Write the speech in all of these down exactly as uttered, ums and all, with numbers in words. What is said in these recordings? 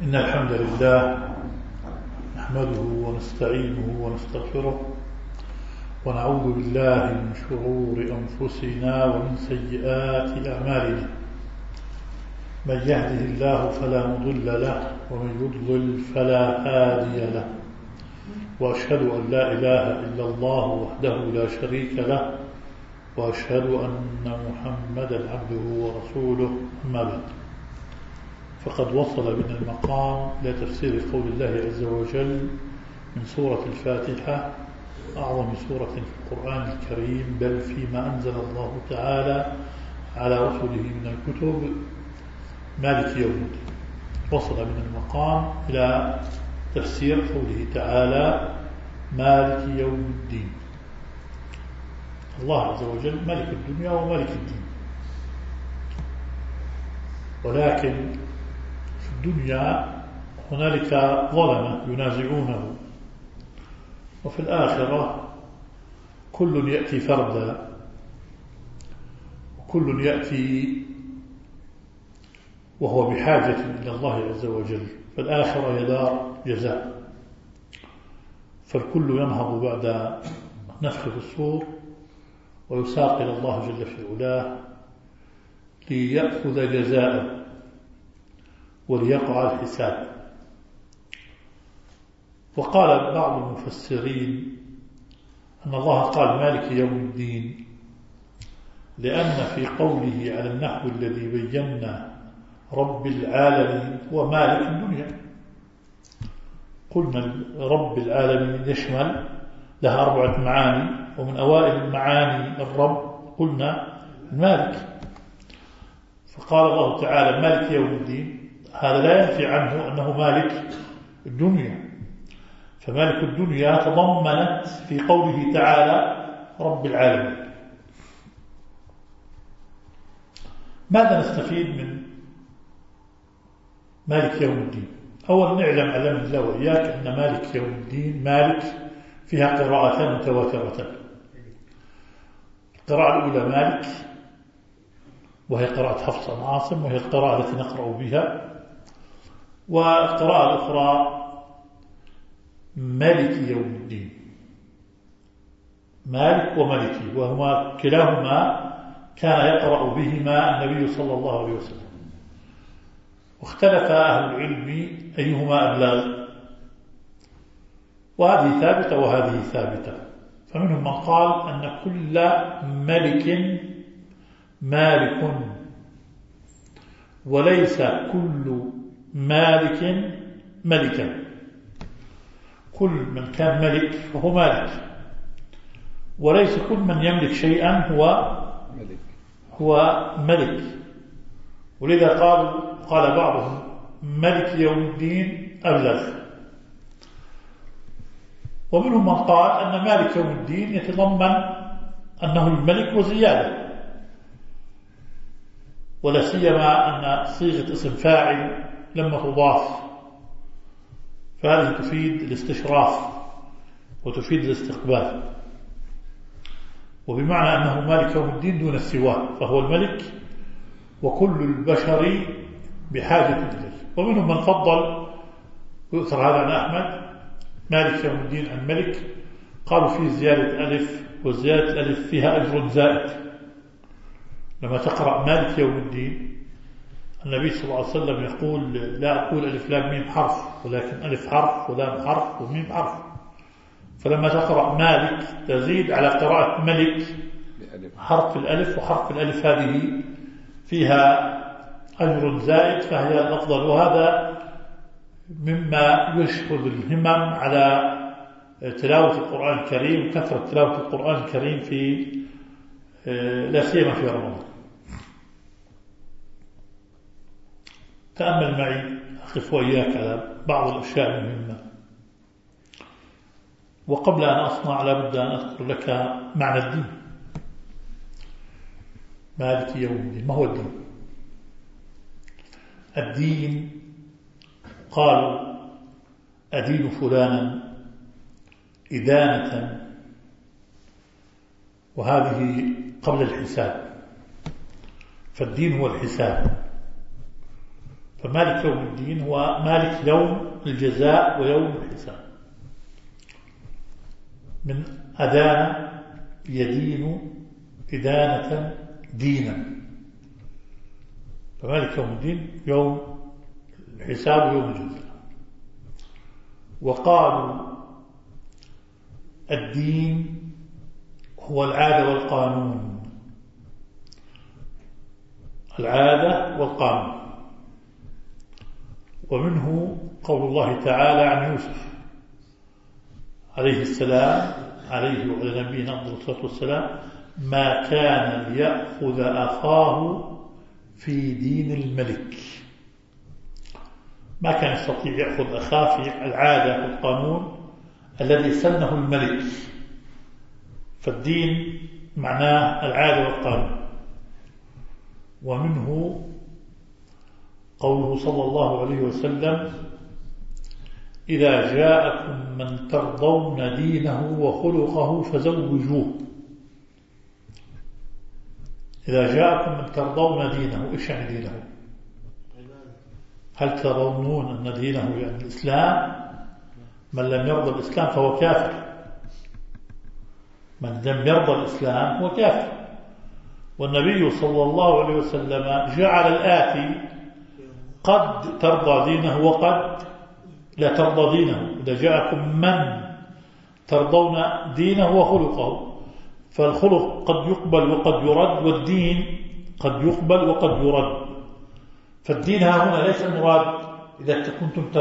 إن الحمد لله نحمده ونستعينه ونستغفره ونعوذ بالله من شرور أنفسنا ومن سيئات أعمالنا. من يهده الله فلا مضل له ومن يضلل فلا هادي له، وأشهد أن لا إله إلا الله وحده لا شريك له، وأشهد أن محمدا عبده ورسوله. أما بعد، فقد وصل بنا المقام إلى تفسير قول الله عز وجل من سورة الفاتحة، أعظم سورة في القرآن الكريم، بل فيما أنزل الله تعالى على رسله من الكتب، مالك يوم الدين. وصل بنا المقام إلى تفسير قوله تعالى مالك يوم الدين. الله عز وجل ملك الدنيا وملك الدين، ولكن في الدنيا هنالك ظلمة ينازعونه، وفي الآخرة كل يأتي فردا وكل يأتي وهو بحاجة إلى الله عز وجل. فالآخرة هي دار جزاء، فالكل ينهض بعد نفخ في الصور ويساق إلى الله جل في علاه ليأخذ جزاءه وليقع الحساب. وقال بعض المفسرين أن الله قال مالك يوم الدين لأن في قوله على النحو الذي بينا رب العالمين هو مالك الدنيا. قلنا رب العالمين يشمل لها أربعة معاني، ومن أوائل المعاني الرب قلنا المالك. فقال الله تعالى مالك يوم الدين، هذا لا ينفي عنه أنه مالك الدنيا، فمالك الدنيا تضمنت في قوله تعالى رب العالمين. ماذا نستفيد من مالك يوم الدين؟ أولا نعلم علم الله وإياك أن مالك يوم الدين مالك فيها قراءتان متواترتان. القراءة الأولى مالك، وهي قراءة حفص عن عاصم، وهي القراءة التي نقرأ بها. والقراءة الأخرى مالك يوم الدين، مالك ومالكي، وهما كلاهما كان يقرأ بهما النبي صلى الله عليه وسلم. واختلف أهل العلم أيهما أبلغ، وهذه ثابتة وهذه ثابتة. فمنهم من قال أن كل ملك مالك، وليس كل مالك ملكا. كل من كان ملك فهو مالك، وليس كل من يملك شيئا هو ملك. هو ملك. ولذا قال قال بعضهم ملك يوم الدين أبلغ. ومنهم من قال أن مالك يوم الدين يتضمن أنه الملك وزيادة، ولا سيما أن صيغة اسم فاعل لما تضاف فهذه تفيد الاستشراف وتفيد الاستقبال، وبمعنى أنه مالك يوم الدين دون السواه، فهو الملك وكل البشر بحاجة إليه. ومنهم من فضل، ويؤثر هذا عن أحمد، مالك يوم الدين عن ملك، قالوا فيه زيادة ألف، وزيادة الألف فيها أجر زائد. لما تقرأ مالك يوم الدين النبي صلى الله عليه وسلم يقول لا أقول ألف لام ميم حرف، ولكن ألف حرف ولام حرف وميم حرف. فلما تقرأ مالك تزيد على قراءة ملك حرف الألف، وحرف الألف هذه فيها أجر زائد، فهي الأفضل. وهذا مما يشهد الهمم على تلاوة القرآن الكريم، كثرة تلاوة القرآن الكريم في لا سيما في رمضان. تأمل معي أقف وإياك على بعض الأشياء المهمة. وقبل أن أصنع لابد أن أذكر لك معنى الدين. مالك يوم الدين، ما هو الدين؟ الدين قالوا أدين فلانا إدانة، وهذه قبل الحساب، فالدين هو الحساب. فمالك يوم الدين هو مالك يوم الجزاء ويوم الحساب. من أدان يدين إدانة دينا، فمالك يوم الدين يوم الحساب ويوم الجزاء. وقالوا الدين هو العادة والقانون، العادة والقانون. ومنه قول الله تعالى عن يوسف عليه السلام عليه وعلى نبينا الصلاة والسلام: ما كان ليأخذ أخاه في دين الملك. ما كان يستطيع يأخذ أخاه في العادة والقانون الذي سنه الملك، فالدين معناه العادة والقانون. ومنه قوله صلى الله عليه وسلم: إذا جاءكم من ترضون دينه وخلقه فزوجوه. إذا جاءكم من ترضون دينه، إيش يعني دينه؟ هل تظنون أن دينه يعني الإسلام؟ من لم يرضى الإسلام فهو كافر. من لم يرضى الإسلام هو كافر. والنبي صلى الله عليه وسلم جعل الآتي: قد ترضى دينه وقد لا ترضى دينه. إذا جاءكم من ترضون دينه وخلقه، فالخلق قد يقبل وقد يرد، والدين قد يقبل وقد يرد. فالدين ها هنا ليس المراد إذا كنتم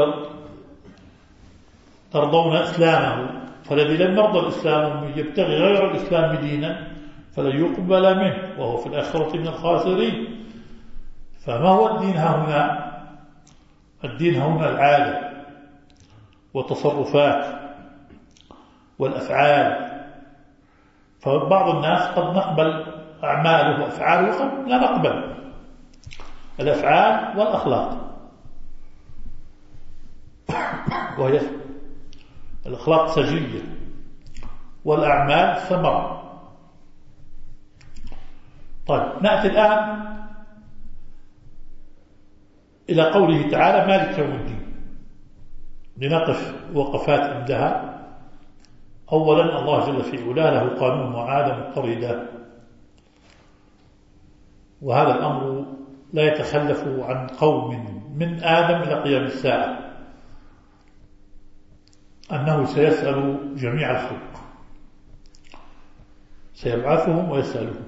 ترضون إسلامه، فالذي لم يرضى الإسلام يبتغي غير الإسلام دينا فلا يقبل منه، وهو في الآخرة من الخاسرين. فما هو الدين ها هنا؟ الدين ها هنا العادة والتصرفات والأفعال. فبعض الناس قد نقبل أعماله وأفعاله وقد لا نقبل الأفعال والأخلاق. وهي الأخلاق سجية والأعمال ثمرة. طيب، نأتي الآن إلى قوله تعالى: مالك يوم الدين. لنقف وقفات عندها. أولا، الله جل في علاه له قانون وعادة مضطردة، وهذا الأمر لا يتخلف عن قوم من آدم إلى قيام الساعة، أنه سيسأل جميع الخلق، سيبعثهم ويسألهم.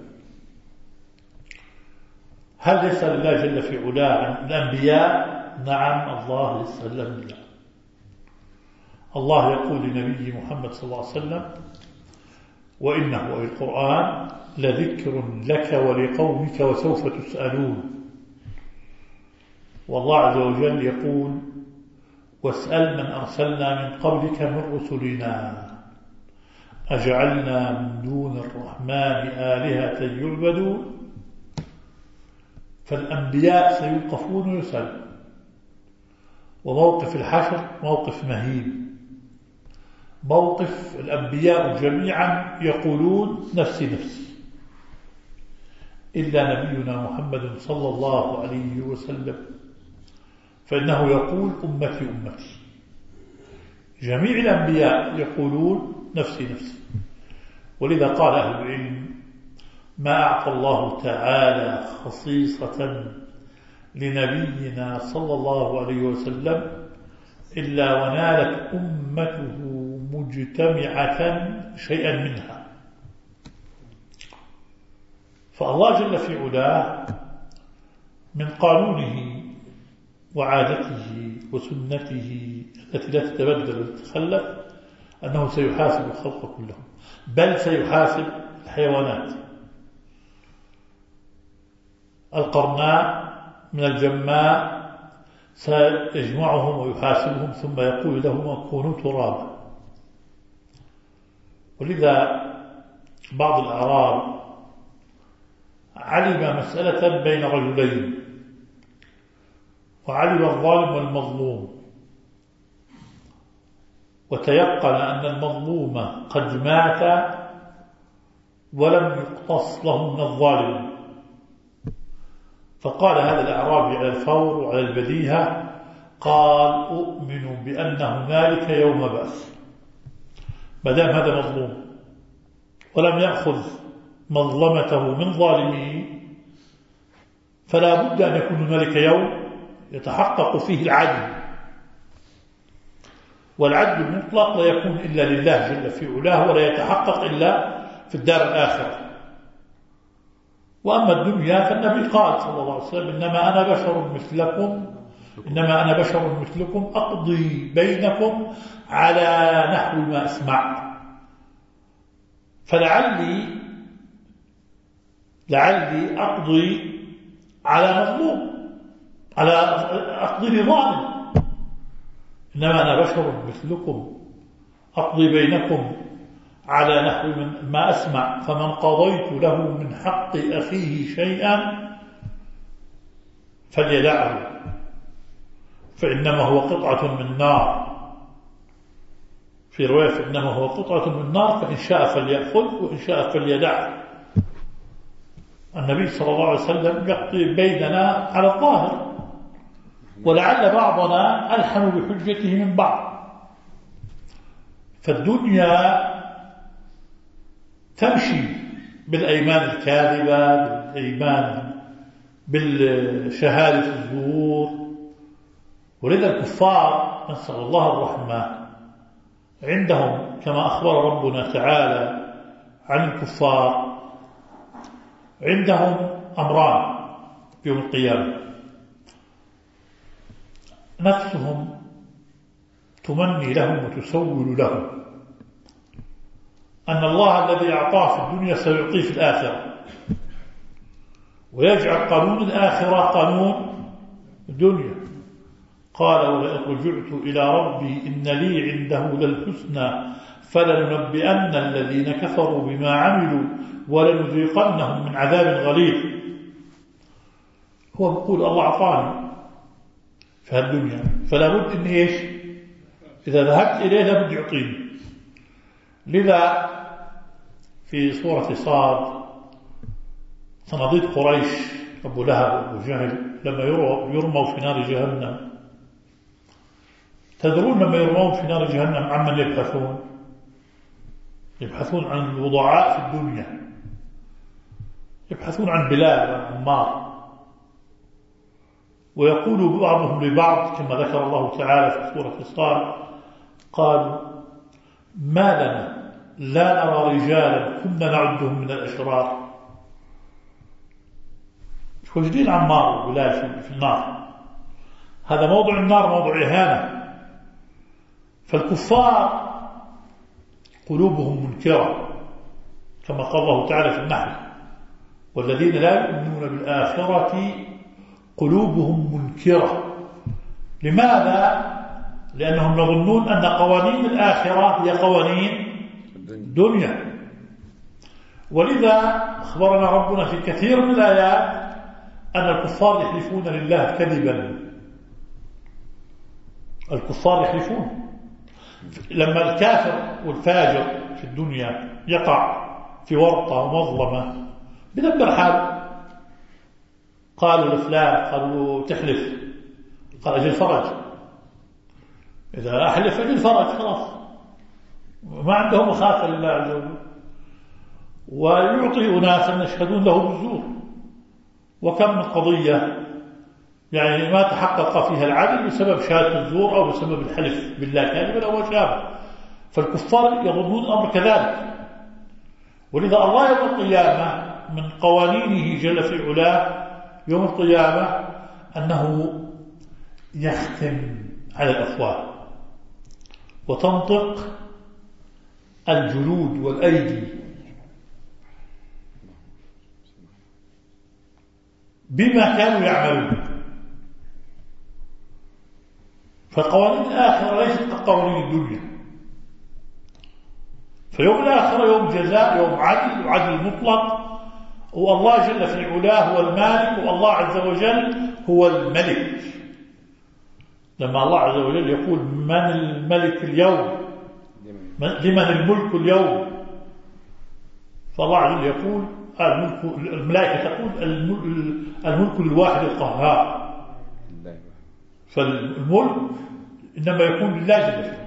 هل يسأل الله جل في علاه عن الأنبياء؟ نعم، الله يسأل الأنبياء. الله يقول لنبي محمد صلى الله عليه وسلم: وإنه أي القرآن لذكر لك ولقومك وسوف تسألون. والله عز وجل يقول: واسأل من أرسلنا من قبلك من رسلنا أجعلنا من دون الرحمن آلهة يعبدون. فالأنبياء سيوقفون ويسألون. وموقف الحشر موقف مهيب، موقف الأنبياء جميعا يقولون: نفسي نفسي، إلا نبينا محمد صلى الله عليه وسلم، فإنه يقول: أمتي أمتي. جميع الأنبياء يقولون: نفسي نفسي. ولذا قال أهل العلم: ما أعطى الله تعالى خصيصة لنبينا صلى الله عليه وسلم إلا ونالت أمته مجتمعة شيئا منها. فالله جل في علاه من قانونه وعادته وسنته التي لا تتبدل وتتخلف أنه سيحاسب الخلق كلهم، بل سيحاسب الحيوانات. القرناء من الجماء سيجمعهم ويحاسبهم ثم يقول لهم: كونوا ترابا. ولذا بعض الأعراب علم مسألة بين رجلين، وعلم الظالم والمظلوم، وتيقن أن المظلوم قد مات ولم يقتص له من الظالم، فقال هذا الأعرابي على الفور وعلى البديهة، قال أؤمن بأن هنالك يوم بأس. ما دام هذا مظلوم ولم يأخذ مظلمته من ظالمه، فلا بد أن يكون هنالك يوم يتحقق فيه العدل، والعدل المطلق لا يكون إلا لله جل في علاه، ولا يتحقق إلا في الدار الآخرة. وأما الدنيا فالنبي قال صلى الله عليه وسلم: إنما أنا بشر مثلكم إنما أنا بشر مثلكم أقضي بينكم على نحو ما أسمع. فلعلي لعلي أقضي على مظلوم، على أقضي لظالم. إنما أنا بشر مثلكم أقضي بينكم على نحو ما أسمع، فمن قضيت له من حق أخيه شيئا فليدعه، فإنما هو قطعة من نار. في رواية: فإنما هو قطعة من نار، فإن شاء فليأخذ وإن شاء فليدعه. النبي صلى الله عليه وسلم يقضي بيننا على الظاهر، ولعل بعضنا ألحن بحجته من بعض. فالدنيا تمشي بالأيمان الكاذبة، بالأيمان بالشهادة الزور. ولذا الكفار نسأل الله الرحمة عندهم، كما أخبر ربنا تعالى عن الكفار، عندهم أمران يوم القيامة: نفسهم تمني لهم وتسول لهم أن الله الذي أعطاه في الدنيا سيعطيه في الآخرة، ويجعل قانون الآخرة قانون الدنيا. قال: ولئن رجعت إلى ربي إن لي عنده للحسنى فلننبئن الذين كفروا بما عملوا ولنذيقنهم من عذاب غليظ. هو بيقول الله أعطاني في الدنيا، فلا بد إن إيش؟ إذا ذهبت إليه لابد يعطيني. لذا في سورة صاد صناديد قريش أبو لهب وأبو جهل لما يرموا في نار جهنم، تدرون لما يرمون في نار جهنم عمن يبحثون؟ يبحثون عن الوضعاء في الدنيا، يبحثون عن بلال وعن عمار. ويقول بعضهم لبعض كما ذكر الله تعالى في سورة صاد: قالوا ما لنا لا نرى رجالا كنا نعدهم من الأشرار. وجدين عمار وبلال في النار. هذا موضع النار موضع إهانة. فالكفار قلوبهم منكرة كما قال الله تعالى في النحل: والذين لا يؤمنون بالآخرة قلوبهم منكرة. لماذا؟ لأنهم يظنون أن قوانين الآخرة هي قوانين الدنيا. ولذا أخبرنا ربنا في كثير من الآيات أن الكفار يحلفون لله كذبا. الكفار يحلفون. لما الكافر والفاجر في الدنيا يقع في ورطة ومظلمة بدبر حاله، قالوا لفلان، قالوا تحلف، قال أجل فرج. إذا أحلف أجل فرج خلاص، ما عندهم مخافة لله عز وجل. ويعطي أناسا يشهدون له بالزور. وكم من قضية يعني ما تحقق فيها العدل بسبب شهادة الزور أو بسبب الحلف بالله كاذبا أو شابه. فالكفار يظنون الأمر كذلك. ولذا الله يوم القيامة من قوانينه جل في علاه يوم القيامة أنه يختم على الأفواه وتنطق الجلود والأيدي بما كانوا يعملون. فقوانين الآخرة ليست كقوانين الدنيا. فيوم الآخرة يوم جزاء، يوم عدل وعدل مطلق. والله جل في علاه هو المالك، والله عز وجل هو الملك. لما الله عز وجل يقول من الملك اليوم، لمن الملك اليوم، فالله عز وجل يقول الملك، الملائكة تقول الملك للواحد القهار. فالملك إنما يكون لله جل وعلا.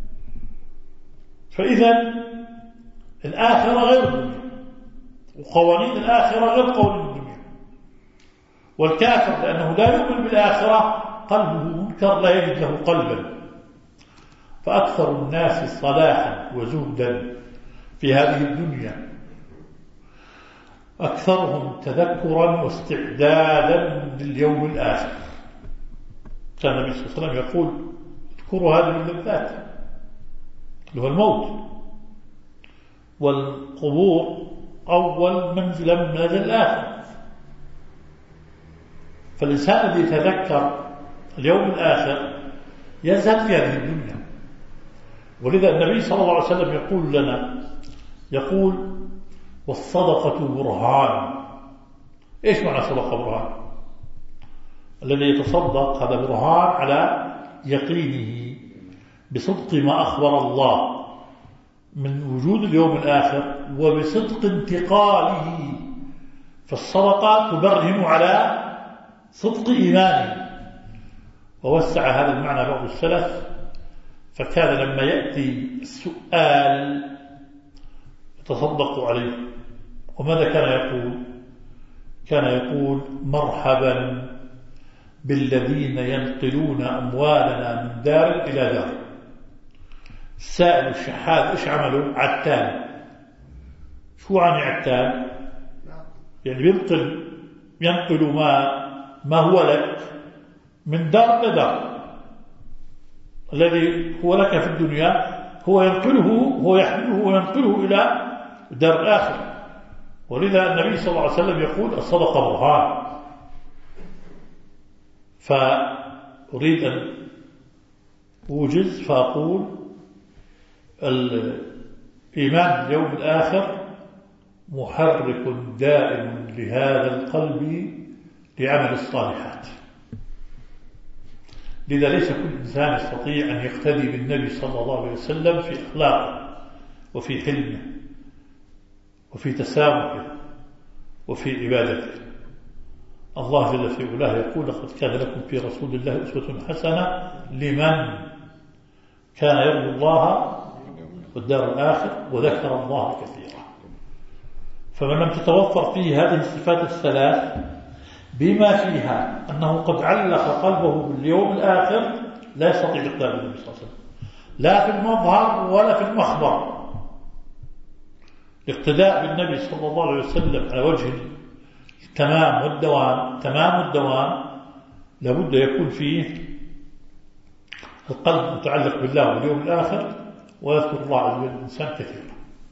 فإذا الآخرة غير الدنيا، وقوانين الآخرة غير قوانين الدنيا. والكافر لأنه لا يؤمن بالآخرة قلبه منكر، لا يجد له قلبا. فأكثر الناس صلاحا وزهدا في هذه الدنيا أكثرهم تذكرا واستعدادا لليوم الآخر. كان النبي صلى الله عليه وسلم يقول اذكروا هذه اللذات اللي هو الموت، والقبور أول منزل من منازل الآخرة. فالإنسان الذي يتذكر اليوم الآخر يزهد في هذه الدنيا. ولذا النبي صلى الله عليه وسلم يقول لنا، يقول والصدقة برهان. إيش معنى صدقة برهان؟ الذي يتصدق هذا برهان على يقينه بصدق ما أخبر الله من وجود اليوم الآخر وبصدق انتقاله. فالصدقة تبرهن على صدق إيمانه. ووسع هذا المعنى بعض السلف، فكان لما يأتي السؤال يتصدق عليه. وماذا كان يقول؟ كان يقول مرحبا بالذين ينقلون أموالنا من دار إلى دار. السائل الشحاذ إيش عملوا؟ عتال. شو عن عتال؟ يعني ينقل ينقل ما ما هو لك من دار إلى دار. الذي هو لك في الدنيا هو ينقله، هو يحمله وينقله إلى دار الآخرة. ولذا النبي صلى الله عليه وسلم يقول الصدقة برهان. فأريد أن أوجز فأقول الإيمان باليوم الآخر محرك دائم لهذا القلب لعمل الصالحات. لذا ليس كل إنسان يستطيع أن يقتدي بالنبي صلى الله عليه وسلم في أخلاقه وفي حلمه وفي تسامحه وفي عبادته. الله جل في علاه يقول لقد كان لكم في رسول الله أسوة حسنة لمن كان يرجو الله والدار الآخر وذكر الله كثيرا. فمن لم تتوفر فيه هذه الصفات الثلاث بما فيها أنه قد علق قلبه باليوم الآخر لا يستطيع الاقتداء بالنبي صلى الله عليه وسلم، لا في المظهر ولا في المخبر. الاقتداء بالنبي صلى الله عليه وسلم على وجه التمام والدوام، تمام الدوام، لابد يكون فيه القلب متعلق بالله واليوم الآخر ويذكر الله عز وجل الإنسان كثيرا.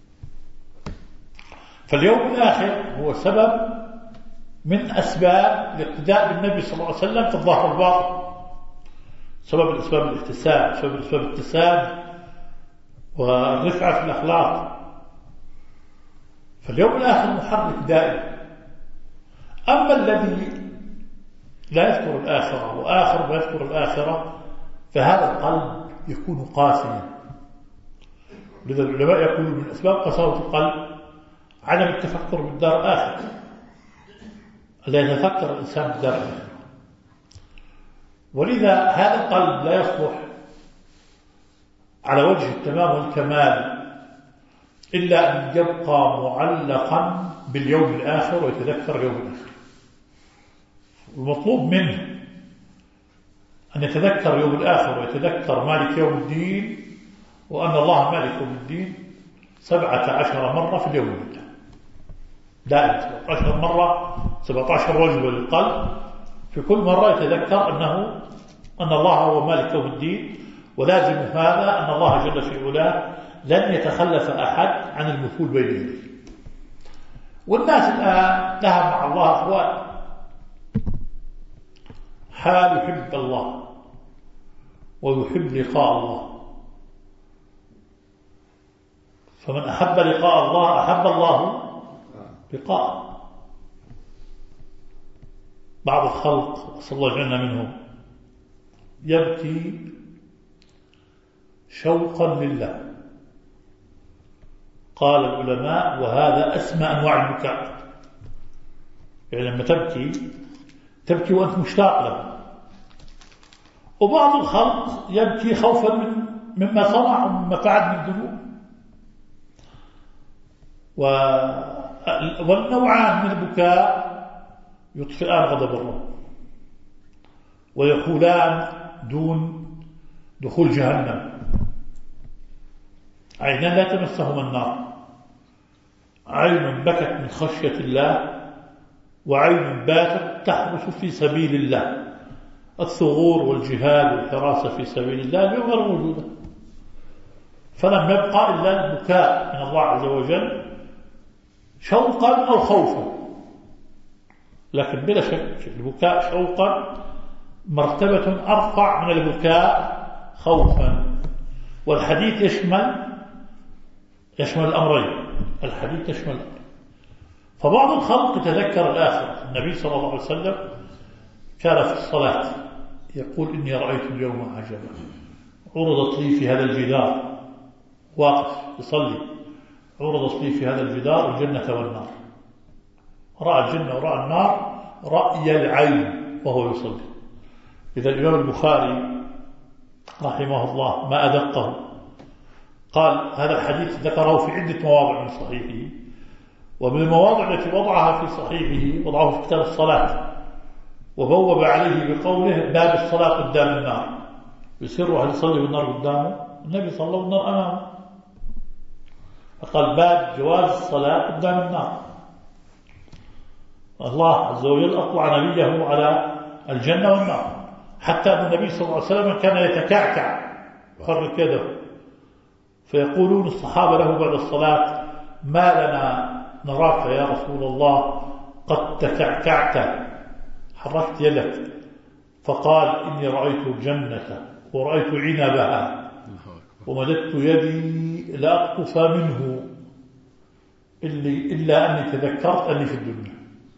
فاليوم الآخر هو سبب من أسباب الاقتداء بالنبي صلى الله عليه وسلم في الظاهر والباطن. سبب الأسباب الاحتساب، سبب الأسباب الاتساب والرفعة في الأخلاق. فاليوم الآخر محرك دائم. أما الذي لا يذكر الآخرة وآخر ما يذكر الآخرة فهذا القلب يكون قاسيا. لذا العلماء يقولون من أسباب قساوة القلب عدم التفكر بالدار الآخرة، لا يتفكر الإنسان بالدار الآخرة. ولذا هذا القلب لا يصلح على وجه التمام والكمال إلا أن يبقى معلقا باليوم الآخر ويتذكر يوم الآخر. المطلوب منه أن يتذكر يوم الآخر ويتذكر مالك يوم الدين، وأن الله مالك يوم الدين سبعة عشر مرة في اليوم الواحد. دائما سبعة عشر مرة، سبعة عشر وجبة للقلب. في كل مرة يتذكر أنه أن الله هو مالك يوم الدين، ولازم هذا أن الله جل في علاه لن يتخلف أحد عن المثول بين يديه. والناس الآن لها مع الله أخوان، حال يحب الله ويحب لقاء الله. فمن أحب لقاء الله أحب الله لقاء. بعض الخلق صلى الله عليه وسلم منهم يبكي شوقا لله قال العلماء وهذا أسمى أنواع البكاء. يعني لما تبكي تبكي وأنت مشتاق له. وبعض الخلق يبكي خوفا من مما صنع ومما فعل من ذنوب. والنوعان من البكاء يطفئان غضب الرب ويقولان دون دخول جهنم. عينان لا تمسهما النار، عين بكت من خشية الله وعين باتت تحرس في سبيل الله. الثغور والجهاد والحراسة في سبيل الله اليوم غير موجودة، فلم يبقى إلا البكاء من الله عز وجل شوقا أو خوفا. لكن بلا شك البكاء شوقا مرتبة أرفع من البكاء خوفا. والحديث يشمل يشمل الأمرين. الحديث يشمل الأمرين. فبعض الخلق يتذكر الآخرة. النبي صلى الله عليه وسلم كان في الصلاة يقول إني رأيت اليوم عجبا عرضت لي في هذا الجدار، واقف يصلي، عرضت لي في هذا الجدار الجنة والنار. رأى الجنة ورأى النار رأي العين وهو يصلي. إذا الإمام البخاري رحمه الله ما أدقه قال هذا الحديث ذكره في عدة مواضع من صحيحه، ومن المواضع التي وضعها في صحيحه وضعه في كتاب الصلاة وبوب عليه بقوله باب الصلاة قدام النار. يسر هل يصلي بالنار قدامه؟ النبي صلى الله عليه وسلم النار أمامه، فقال باب جواز الصلاة قدام النار. الله عز وجل أطلع نبيه على الجنة والنار، حتى أن النبي صلى الله عليه وسلم كان يتكعكع يحرك يده، فيقولون الصحابة له بعد الصلاة ما لنا نراك يا رسول الله قد تكعكعت حركت يدك. فقال إني رأيت الجنة ورأيت عنبها ومددت يدي لأقطف منه إلا أني تذكرت أني في الدنيا.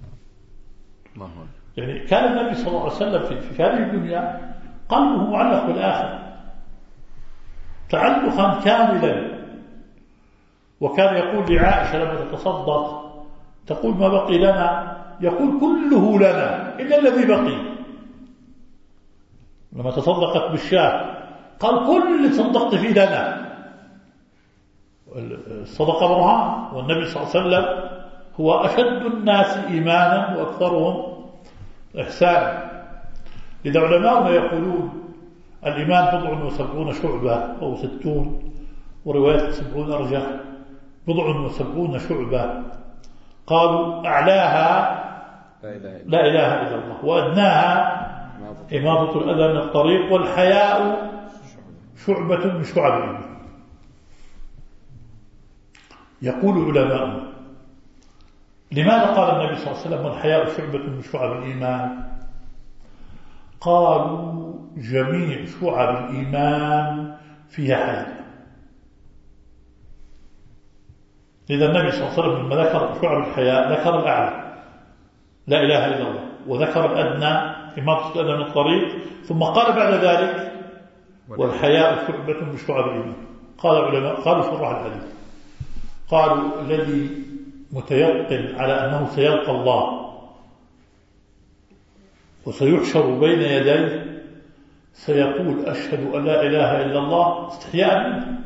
يعني كان النبي صلى الله عليه وسلم في, في هذه الدنيا قلبه معلق بالآخر تعلقا كاملا. وكان يقول لعائشة لما تتصدق تقول ما بقي لنا، يقول كله لنا إلا الذي بقي. لما تصدقت بالشاة قال كل اللي تصدقت فيه لنا. الصدقة برهان، والنبي صلى الله عليه وسلم هو أشد الناس إيمانا وأكثرهم إحسانا. إذا علماؤنا يقولون الإيمان بضع وسبعون شعبة أو ستون، ورواية سبعون أرجح، بضع وسبعون شعبة. قالوا أعلاها لا إله إلا الله، وأدناها إماطة الأذى من الطريق، والحياء شعبة من شعب الإيمان. يقول علماء لماذا قال النبي صلى الله عليه وسلم والحياء شعبة من شعب الإيمان؟ قالوا جميع شعب الإيمان فيها حياء. إذا النبي صلى الله عليه وسلم لما ذكر شعب الحياء ذكر الأعلى لا إله إلا الله، وذكر الأدنى إماطة الأذى من الطريق، ثم قال بعد ذلك والحياء شعبة من شعب الإيمان. قال علماء قالوا شرح الحديث قالوا الذي متيقن على أنه سيلقى الله وسيحشر بين يديه سيقول أشهد أن لا إله إلا الله استحياء منه،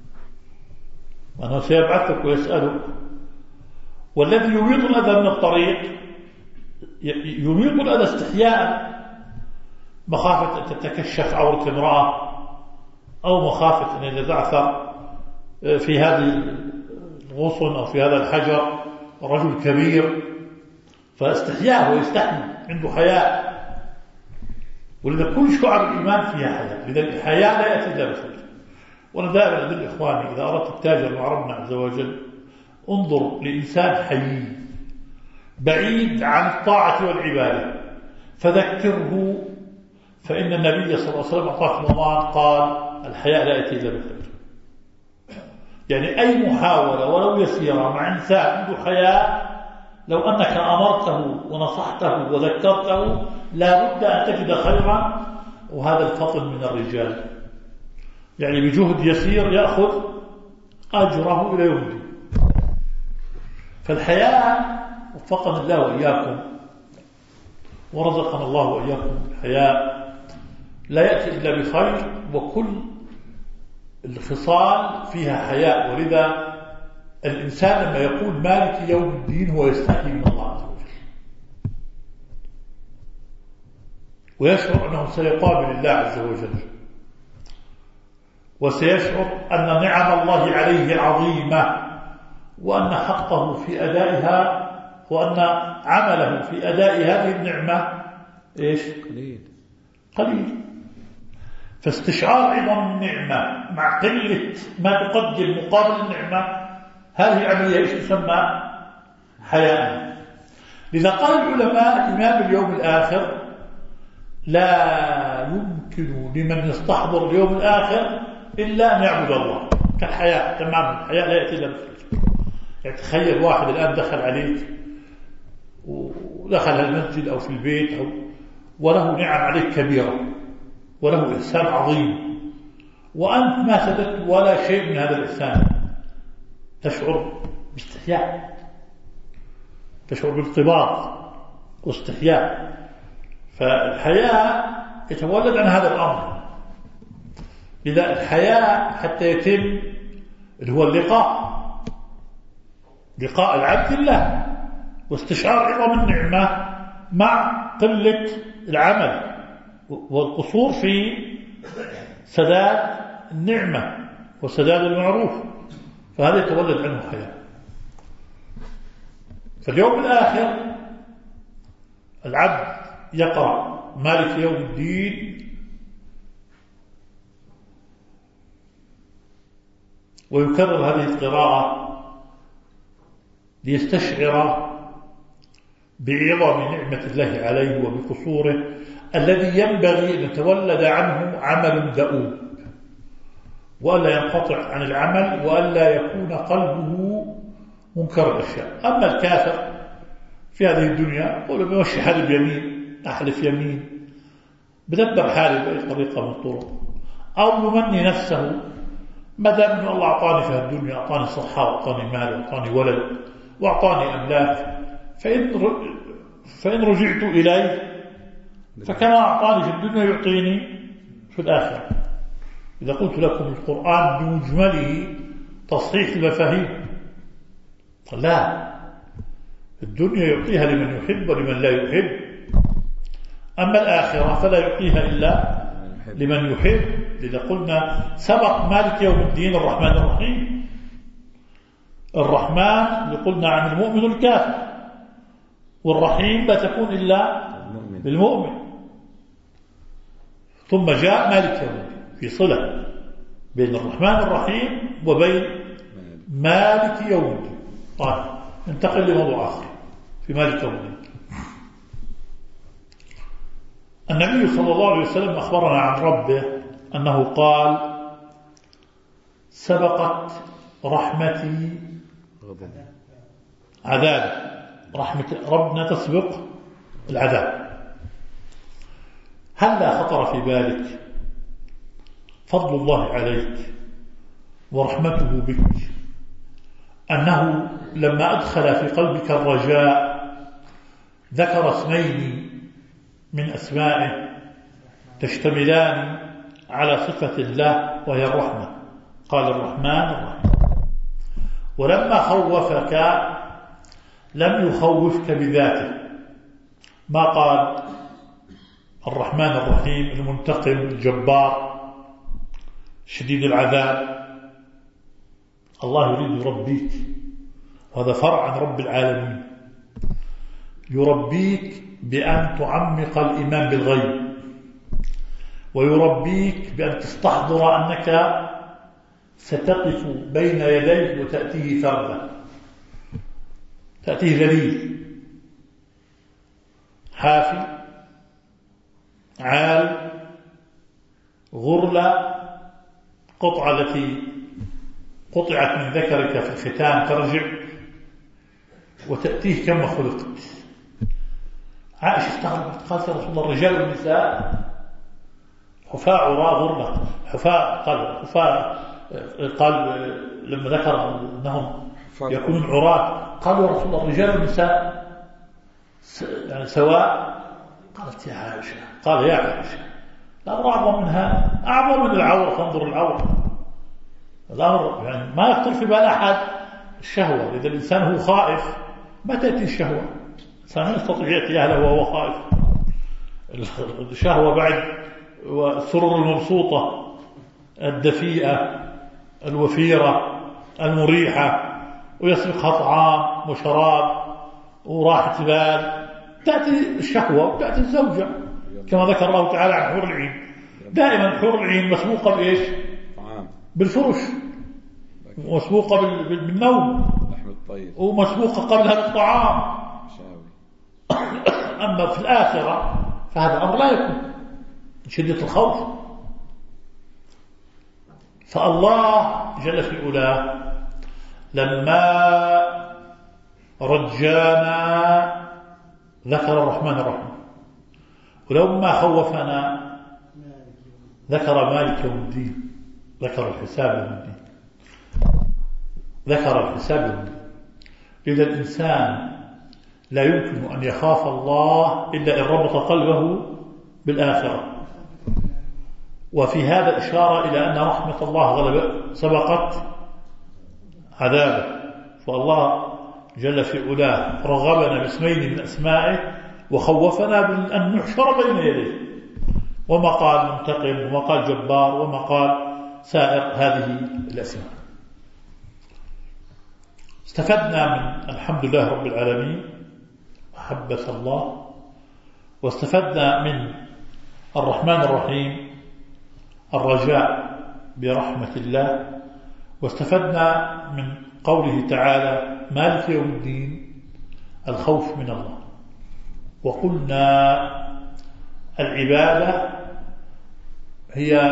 وأنه سيبعثك ويسألك. والذي يميط الأذى من الطريق يميط الأذى استحياء، مخافة أن تتكشف عورة امرأة، أو مخافة أن يتزعثر في هذه الغصن أو في هذا الحجر رجل كبير، فاستحياء ويستحي عنده حياء. ولذا كل شعب الإيمان فيها حياء، لذا الحياء لا يأتي إلا بخير. وأنا دائما أقول إخواني إذا أردت التاجر مع ربنا عز وجل انظر لإنسان حي بعيد عن الطاعة والعبادة فذكره، فإن النبي صلى الله عليه وسلم أعطاك ضمان قال الحياء لا يأتي إلا بخير. يعني أي محاولة ولو يسيرة مع إنسان عنده حياء لو أنك أمرته ونصحته وذكرته لا بد أن تجد خيرا. وهذا الفضل من الرجال، يعني بجهد يسير يأخذ أجره إلى يوم الدين. فالحياة وفقنا الله وإياكم ورزقنا الله وإياكم الحياة لا يأتي إلا بخير، وكل الخصال فيها حياء. ولذا الإنسان لما يقول مالك يوم الدين هو يستحي من الله عز وجل، ويشعر أنه سيقابل الله عز وجل، وسيشعر أن نعم الله عليه عظيمة، وأن حقه في أدائها، وأن عمله في أداء هذه النعمة إيش؟ قليل قليل. فاستشعار عظم النعمة مع قلة ما تقدم مقابل النعمة، هذه العملية إيش تسمى؟ حياء. لذا قال العلماء الإيمان باليوم الآخر لا يمكن لمن يستحضر اليوم الآخر إلا أن يعبد الله كالحياء تماما. الحياء لا يأتي إلا بالخير. يعني تخيل واحد الآن دخل عليك ودخل المسجد أو في البيت أو وله نعم عليك كبيرة وله إحسان عظيم، وأنت ما سددت ولا شيء من هذا الإحسان، تشعر باستحياء، تشعر بالارتباط واستحياء. فالحياء يتولد عن هذا الأمر. لذا الحياء حتى يتم اللي هو اللقاء، لقاء العبد الله واستشعار عظم النعمة مع قلة العمل والقصور في سداد النعمة وسداد المعروف، فهذا يتولد عنه حياء. فاليوم الآخر العبد يقرأ مالك يوم الدين ويكرر هذه القراءة ليستشعر بعظم نعمة الله عليه وبقصوره الذي ينبغي أن يتولد عنه عمل دؤوب، وألا ينقطع عن العمل، وألا يكون قلبه منكر الأشياء. أما الكافر في هذه الدنيا يقول بمشي حالي بيمين، أحلف يمين، بدبر حالي بأي طريقة من الطرق، أو يمني نفسه ما دام الله أعطاني في الدنيا، أعطاني صحة وأعطاني مال وأعطاني ولد وأعطاني أملاك، فإن فإن رجعت إليه فكما أعطاني في الدنيا يعطيني في الآخرة. إذا قلت لكم القرآن بمجمله تصحيح المفاهيم، لا، الدنيا يعطيها لمن يحب ولمن لا يحب، أما الآخرة فلا يعطيها إلا لمن يحب. لذا قلنا سبق مالك يوم الدين الرحمن الرحيم. الرحمن قلنا عن المؤمن الكافر، والرحيم لا تكون إلا بالمؤمن. ثم جاء مالك يوم الدين في صلة بين الرحمن الرحيم وبين مالك يوم الدين. طيب ننتقل لموضوع آخر في مالك يوم الدين. النبي صلى الله عليه وسلم أخبرنا عن ربه أنه قال: سبقت رحمتي عذاب. رحمة ربنا تسبق العذاب. هل لا خطر في بالك فضل الله عليك ورحمته بك أنه لما أدخل في قلبك الرجاء ذكر اسمين من أسمائه تشتملان على صفة الله وهي الرحمة، قال الرحمن الرحيم. ولما خوفك لم يخوفك بذاته، ما قال الرحمن الرحيم المنتقم الجبار شديد العذاب. الله يريد يربيك، وهذا فرع عن رب العالمين، يربيك بأن تعمق الإيمان بالغيب، ويربيك بأن تستحضر أنك ستقف بين يديه وتأتيه فردا، تأتيه ذليل حافي عال غرلة، قطعة التي قطعت من ذكرك في الختان ترجع وتأتيه كما خلقت. عائشة استغربت قالت: يا رسول الله الرجال والنساء حفاء عراء غرلة، حفاء قال حفاء قال لما ذكر أنهم يكونون عراة. قالوا يا رسول الله الرجال والنساء يعني سواء؟ قالت يا عائشة قال يا عائشة الأمر أعظم من هذا، أعظم من العورة، فانظر العورة. الأمر يعني ما يخطر في بال أحد الشهوة. إذا الإنسان هو خائف ما تأتي الشهوة، الإنسان لا يستطيع يأتي أهله وهو خائف. الشهوة بعد والسرور المبسوطة الدفيئة الوفيرة المريحة ويسبقها طعام وشراب وراحة بال، تأتي الشهوة وتأتي الزوجة كما ذكر الله تعالى عن حور العين. دائما حور العين مسبوقة بإيش؟ بالفرش، ومسبوقة بالنوم، ومسبوقة قبلها بالطعام. أما في الآخرة فهذا أمر لا يكون من شدة الخوف. فالله جل في علاه لما رجانا ذكر الرحمن الرحيم، ولما خوفنا ذكر مالك يوم الدين، ذكر الحساب يوم الدين، ذكر الحساب يوم الدين. إذا الإنسان لا يمكن أن يخاف الله إلا إن ربط قلبه بالآخرة. وفي هذا إشارة إلى أن رحمة الله غلبت سبقت عذابه. فالله جل في علاه رغبنا باسمين من أسمائه وخوفنا بأن نحشر بين يديه، وما قال منتقم وما قال جبار وما قال سائر هذه الأسماء. استفدنا من الحمد لله رب العالمين محبة الله، واستفدنا من الرحمن الرحيم الرجاء برحمة الله، واستفدنا من قوله تعالى مالك يوم الدين الخوف من الله. وقلنا العبادة هي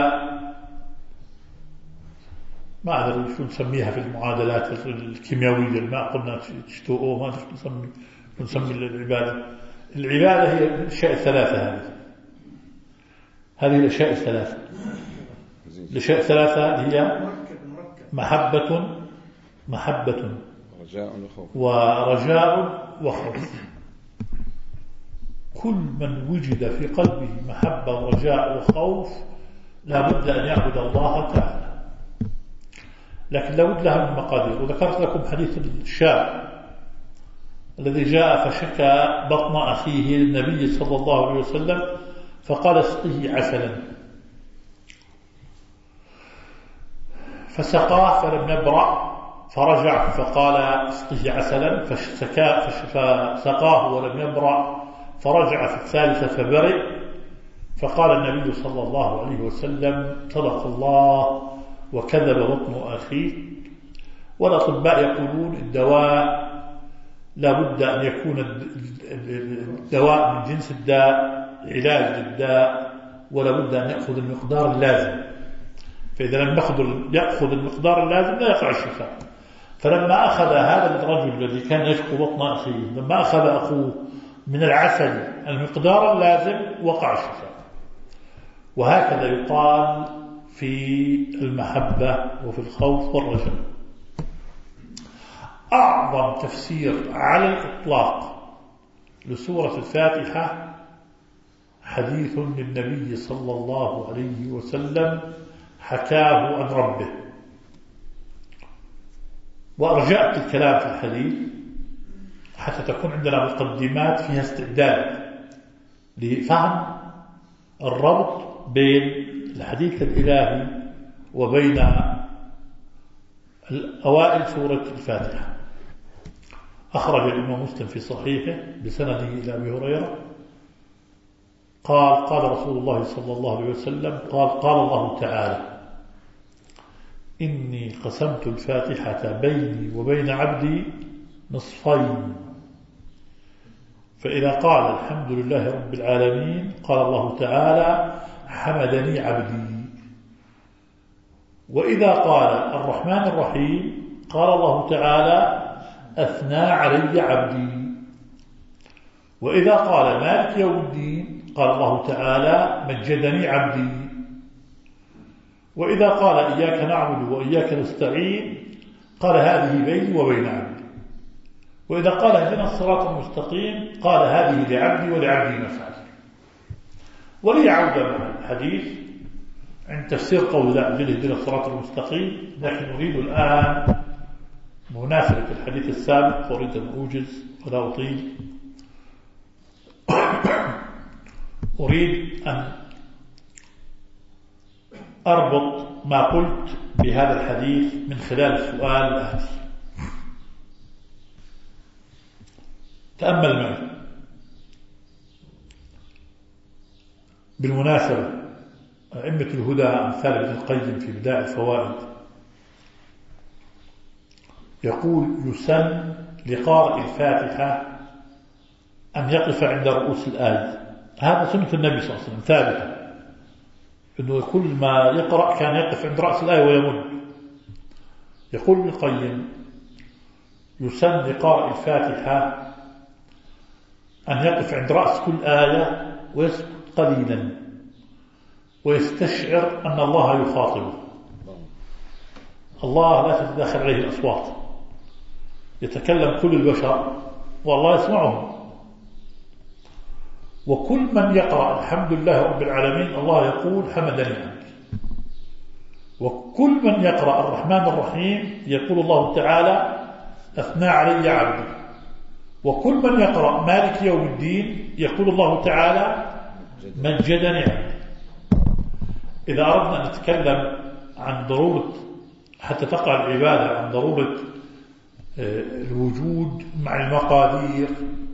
ما أدري شو نسميها في المعادلات الكيميائية، ما قلنا اتش تو او، ما نسمي نسمي العبادة. العبادة هي الأشياء الثلاثة. هذه هذه الأشياء الثلاثة الأشياء الثلاثة هي محبة محبة ورجاء وخوف. كل من وجد في قلبه محبة ورجاء وخوف لا بد أن يعبد الله تعالى، لكن لا بد لها من مقادير. وذكرت لكم حديث الشاب الذي جاء فشكى بطن أخيه للنبي صلى الله عليه وسلم فقال اسقه عسلا، فسقاه فلم يبرأ، فرجع فقال اسقه عسلا فسقاه ولم يبرأ، فرجع في الثالثة فبرئ. فقال النبي صلى الله عليه وسلم صدق الله وكذب بطن أخيه. والأطباء يقولون الدواء لا بد أن يكون الدواء من جنس الداء، علاج للداء، ولا بد أن يأخذ المقدار اللازم. فإذا لم يأخذ المقدار اللازم لا يقع الشفاء. فلما أخذ هذا الرجل الذي كان يشكو بطن أخيه، لما أخذ أخوه من العسل المقدار اللازم وقع الشفاء. وهكذا يقال في المحبة وفي الخوف والرجاء. أعظم تفسير على الإطلاق لسورة الفاتحة حديث للنبي صلى الله عليه وسلم حكاه عن ربه. وأرجعت الكلام في الحديث حتى تكون عندنا مقدمات فيها استعداد لفهم الربط بين الحديث الإلهي وبين أوائل سورة الفاتحة. أخرج الإمام مسلم في صحيحه بسنده إلى أبي هريرة قال قال رسول الله صلى الله عليه وسلم قال قال الله تعالى إني قسمت الفاتحة بيني وبين عبدي نصفين، فإذا قال الحمد لله رب العالمين قال الله تعالى حمدني عبدي، وإذا قال الرحمن الرحيم قال الله تعالى أثنى علي عبدي، وإذا قال مالك يوم الدين قال الله تعالى مجدني عبدي، وإذا قال إياك نعبد وإياك نستعين قال هذه بيني وبين عبدي. وإذا قال اهدنا الصراط المستقيم قال هذه لعبدي ولعبدي ما فعل. ولي عودة من الحديث عند تفسير قول لا اهدنا الصراط المستقيم، لكن أريد الآن مناسبة الحديث السابق، أريد أن أوجز ولا أطيل. أريد أن أربط ما قلت بهذا الحديث من خلال السؤال الآتي. تأمل معي. بالمناسبة أئمة الهدى أمثال ابن القيم في بداية الفوائد يقول يسن لقارئ الفاتحة أن يقف عند رؤوس الآية. هذا سنة النبي صلى الله عليه وسلم ثابتة، إنه كل ما يقرأ كان يقف عند رأس الآية ويمد. يقول ابن القيم يسن لقارئ الفاتحة أن يقف عند رأس كل آية ويسكت قليلا ويستشعر أن الله يخاطبه. الله لا تتداخل عليه الأصوات، يتكلم كل البشر والله يسمعهم. وكل من يقرأ الحمد لله رب العالمين الله يقول حمدني عبدي. وكل من يقرأ الرحمن الرحيم يقول الله تعالى أثنى علي عبدي. وكل من يقرأ مالك يوم الدين يقول الله تعالى مجدني عبدي. إذا أردنا أن نتكلم عن ضرورة حتى تقع العبادة، عن ضرورة الوجود مع المقادير،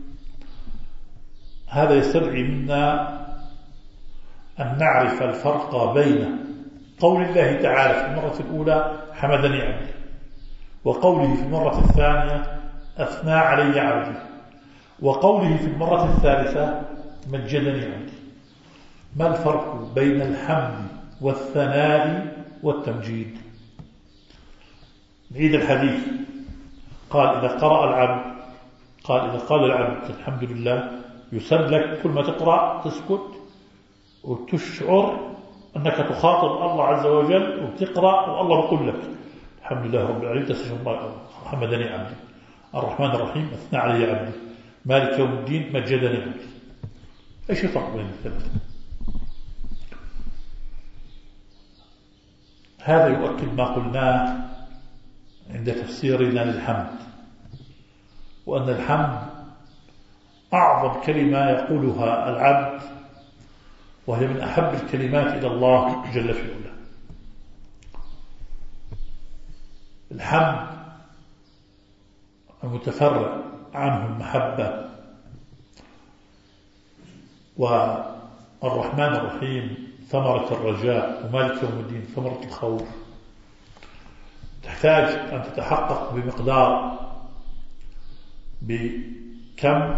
هذا يستدعي منا أن نعرف الفرق بين قول الله تعالى في المرة الأولى حمدني عبدي، وقوله في المرة الثانية أثنى علي عبدي، وقوله في المرة الثالثة مجدني عبدي. ما الفرق بين الحمد والثناء والتمجيد؟ نعيد الحديث. قال إذا قرأ العبد، قال إذا قال العبد الحمد لله يسن لك كل ما تقرأ تسكت وتشعر أنك تخاطب الله عز وجل وتقرأ والله بيقول لك الحمد لله رب العالمين تستشعر حمدني عبدي، الرحمن الرحيم أثنى علي عبدي، مالك يوم الدين مجدني عبدي. ايش الفرق بين الثلاثة؟ هذا يؤكد ما قلناه عند تفسيرنا للحمد، وأن الحمد أعظم كلمة يقولها العبد، وهي من أحب الكلمات إلى الله جل في علاه. الحمد المتفرع عنه المحبة، والرحمن الرحيم ثمرة الرجاء، ومالك يوم الدين ثمرة الخوف. تحتاج أن تتحقق بمقدار بكم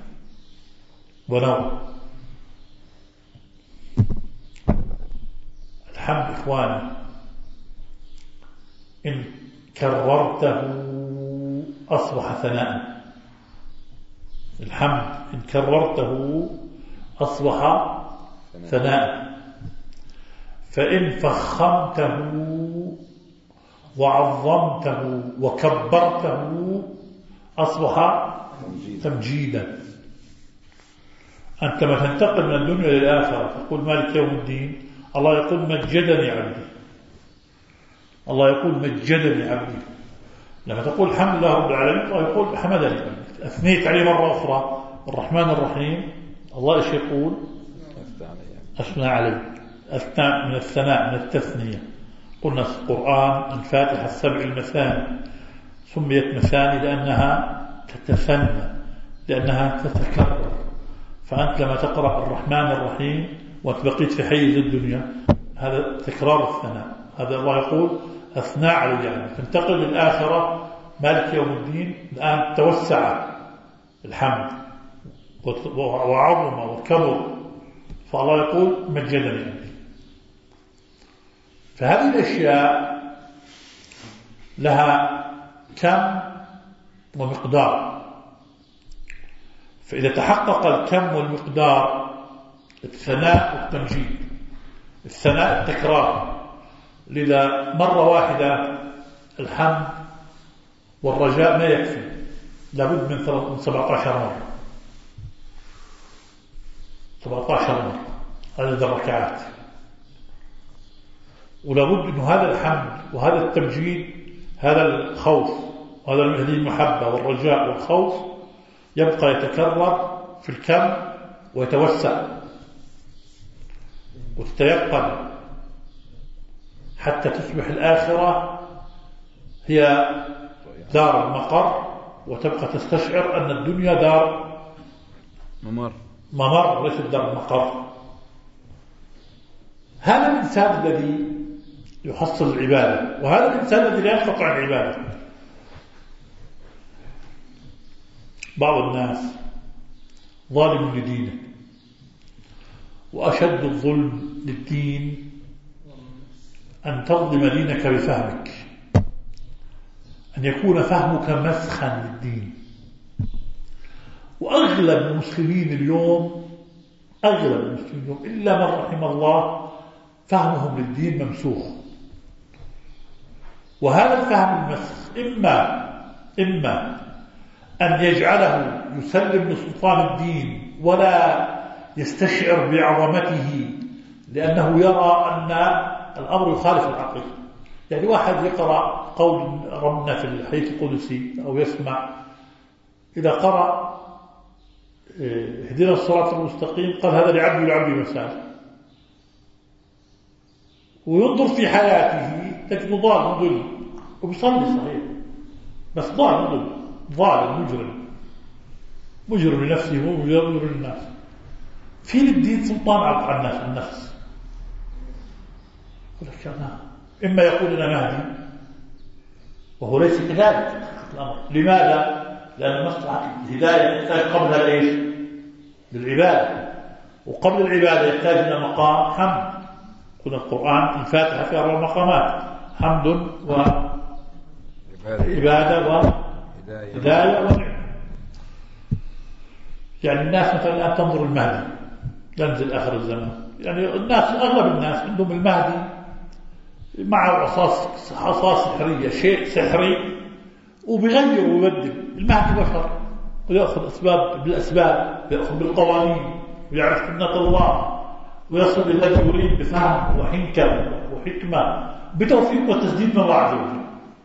ونوع. الحمد إخواني إن كررته أصبح ثناء. الحمد إن كررته أصبح ثناء، فإن فخمته وعظمته وكبرته أصبح تمجيدا. أنت ما تنتقل من الدنيا للآخرة تقول مالك يوم الدين، الله يقول مجدني عبدي، الله يقول مجدني عبدي. لما تقول الحمد لله رب العالمين الله يقول حمدني عبدي. أثنيت عليه مرة أخرى الرحمن الرحيم، الله إيش يقول؟ أثنى علي. أثناء من الثناء من التثنية. قلنا في القرآن الفاتحة السبع المثاني سميت مثاني لأنها تتثنى، لأنها تتكرر. فأنت لما تقرأ الرحمن الرحيم وتبقيت في حيز الدنيا هذا تكرار الثناء، هذا الله يقول أثنى علي يعني. تنتقل للآخرة مالك يوم الدين، الآن توسع الحمد وعظم وكبر، فالله يقول مجدني عبدي. فهذه الأشياء لها كم ومقدار. فإذا تحقق الكم والمقدار، الثناء والتمجيد، الثناء التكرار، لذا مرة واحدة الحمد والرجاء ما يكفي، لابد من سبعة عشر مرة سبعة عشر مرة عدد الركعات. ولابد أن هذا الحمد وهذا التمجيد، هذا الخوف وهذا هذه المحبة والرجاء والخوف يبقى يتكرر في الكم ويتوسع وتتيقن حتى تصبح الآخرة هي دار المقر، وتبقى تستشعر أن الدنيا دار ممر ممر وليست دار المقر. هذا الإنسان الذي يحصل العبادة، وهذا الإنسان الذي لا ينقطع العبادة. بعض الناس ظالم لدينه، وأشد الظلم للدين أن تظلم دينك بفهمك، أن يكون فهمك مسخا للدين. وأغلب المسلمين اليوم أغلب المسلمين اليوم إلا من رحم الله فهمهم للدين ممسوخ. وهذا الفهم المسخ إما إما أن يجعله يسلم لسلطان الدين ولا يستشعر بعظمته، لأنه يرى أن الأمر يخالف العقل. يعني واحد يقرأ قول ربنا في الحديث القدسي أو يسمع، إذا قرأ اهدنا الصراط المستقيم قال هذا لعبدي ولعبدي مسال، وينظر في حياته تجد ضال مضل وبيصلي صحيح بس ضال مضل ظالم مجرم مجرم لنفسه ومجرم للناس. في للدين سلطان على الناس النفس. يقول لك أنا إما يقول أنا مهدي وهو ليس كذلك الأمر. لماذا؟ لأن مصلحة الهداية يحتاج قبلها لإيش؟ للعبادة، وقبل العبادة يحتاج إلى مقام حمد. قلنا القرآن الفاتحة فيها أربع مقامات: حمد وعبادة وهداية ونعمة. يعني الناس مثلا الآن تنظر المهدي ينزل آخر الزمان، يعني الناس أغلب الناس عندهم المهدي مع رصاص حصاص سحرية، شيء سحري وبيغير ويبدل. المهدي بشر ويأخذ أسباب بالأسباب، يأخذ بالقوانين ويعرف سنة الله ويصل الذي يريد بفهم وحنكة وحكمة بتوفيق وتسديد من الله عز وجل.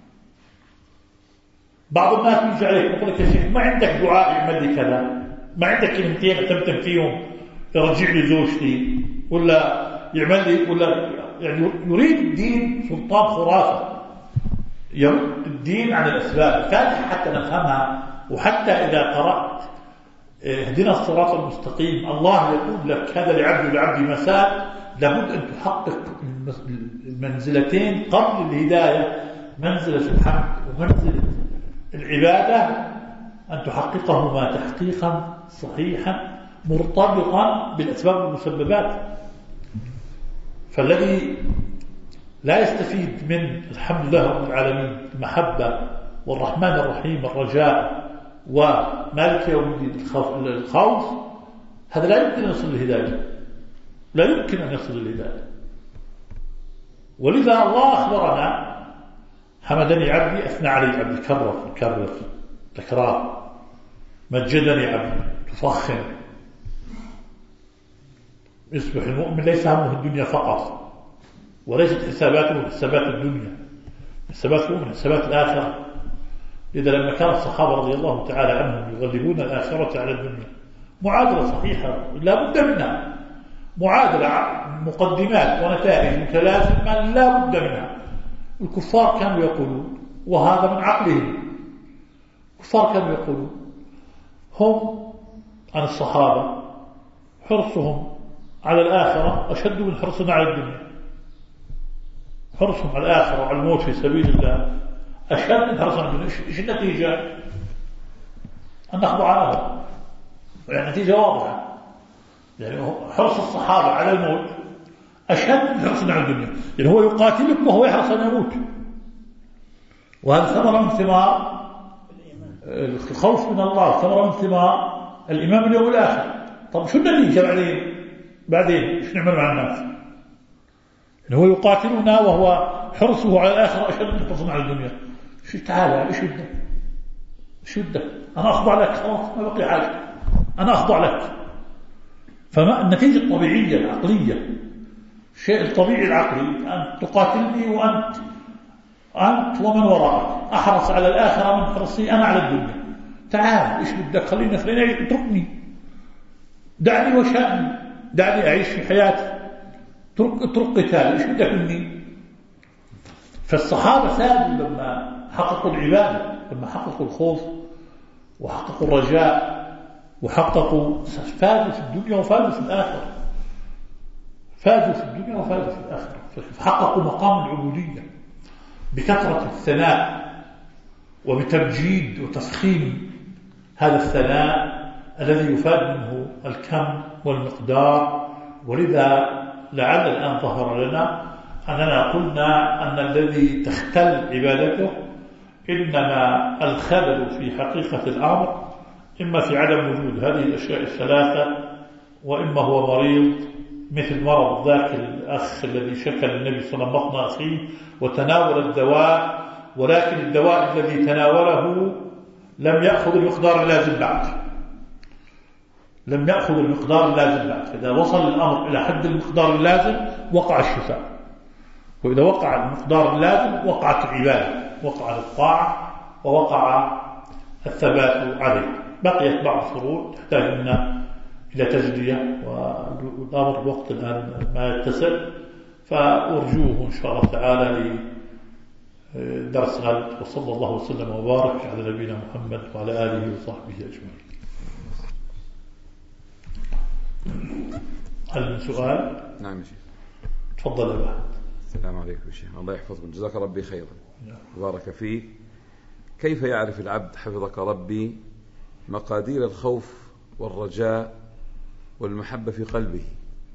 بعض الناس يجي عليك يقول لك يا شيخ ما عندك دعاء يعمل لي كذا، ما عندك كلمتين أتمتم فيهم يرجع لي زوجتي، ولا يعمل لي، ولا يعني يريد الدين سلطان خرافة، يرد الدين عن الأسباب. الفاتحة حتى نفهمها، وحتى إذا قرأت اهدنا الصراط المستقيم الله يقول لك هذا لعبدي ولعبدي مساء، لابد أن تحقق المنزلتين قبل الهداية، منزلة الحمد ومنزلة العبادة، أن تحققهما تحقيقا صحيحا مرتبطا بالأسباب والمسببات. فالذي لا يستفيد من الحمد لله رب العالمين المحبة والرحمن الرحيم الرجاء ومالك يوم الدين الخوف، هذا لا يمكن أن يصل للهداية، لا يمكن أن يصل للهداية. ولذا الله أخبرنا حمدني عبدي أثنى علي عبدي، كرر كرر تكرار، مجدني عبدي تفخم. يصبح المؤمن ليس همه الدنيا فقط، وليست حساباته حسابات الدنيا، حسابات المؤمن حسابات الآخرة. إذا لما كان الصحابة رضي الله تعالى عنهم يغلبون الآخرة على الدنيا، معادلة صحيحة لا بد منها، معادلة مقدمات ونتائج متلازمة لا بد منها. الكفار كانوا يقولون، وهذا من عقلهم، الكفار كانوا يقولون هم عن الصحابة حرصهم على الآخرة أشد من حرصنا على الدنيا. حرصهم على الآخرة وعلى الموت في سبيل الله أشد من حرصنا على الدنيا. إيش النتيجة؟ أن نخضع عنهم، يعني النتيجة واضحة. يعني حرص الصحابة على الموت أشد من حرصنا على الدنيا، يعني هو يقاتلك وهو يحرص أن يموت. وهذا ثمرة من ثمار الخوف من الله، ثمرة من ثمار الإيمان باليوم الآخر. طب شو النتيجة بعدين؟ بعدين إيش نعمل مع الناس؟ يعني هو يقاتلنا وهو حرصه على الآخرة أشد من حرصنا على الدنيا. شو تعالى إيش بدنا؟ شو بدك؟ أنا أخضع لك، خلاص ما بقي حاجة، أنا أخضع لك. فما النتيجة الطبيعية العقلية، الشيء الطبيعي العقلي أن تقاتلني وأنت أنت ومن وراءك أحرص على الآخرة من حرصي أنا على الدنيا. تعال، إيش بدك؟ خلينا خلينا اتركني، دعني وشأني، دعني أعيش في حياتي، اترك اترك قتالي، إيش بدك مني؟ فالصحابة سادوا لما حققوا العبادة، لما حققوا الخوف وحققوا الرجاء وحققوا، فازوا في الدنيا وفازوا في الآخرة، فازوا في الدنيا وفازوا في الآخرة، فحققوا مقام العبودية بكثرة الثناء وبتمجيد وتفخيم هذا الثناء الذي يفاد منه الكم والمقدار. ولذا لعل الآن ظهر لنا أننا قلنا أن الذي تختل عبادته إنما الخلل في حقيقة الأمر إما في عدم وجود هذه الأشياء الثلاثة، وإما هو مريض مثل مرض ذاك الأخ الذي شكى للنبي صلى الله عليه وسلم بطن أخيه وتناول الدواء، ولكن الدواء الذي تناوله لم يأخذ المقدار اللازم بعد، لم يأخذ المقدار اللازم بعد. فإذا وصل الأمر إلى حد المقدار اللازم وقع الشفاء، وإذا وقع المقدار اللازم وقعت العبادة، وقع الطاعة، ووقع الثبات عليه. بقيت بعض الفروع تحتاج منا إلى تجلية، والأمر الوقت الآن ما يتسع، فأرجوه إن شاء الله تعالى لدرس غد. وصلى الله وسلم وبارك على نبينا محمد وعلى آله وصحبه أجمعين. هل من سؤال؟ نعم يا شيخ. تفضل يا بحث. السلام عليكم يا شيخ، الله يحفظكم، جزاك ربي خيرا وبارك فيك. كيف يعرف العبد حفظك ربي مقادير الخوف والرجاء والمحبة في قلبه؟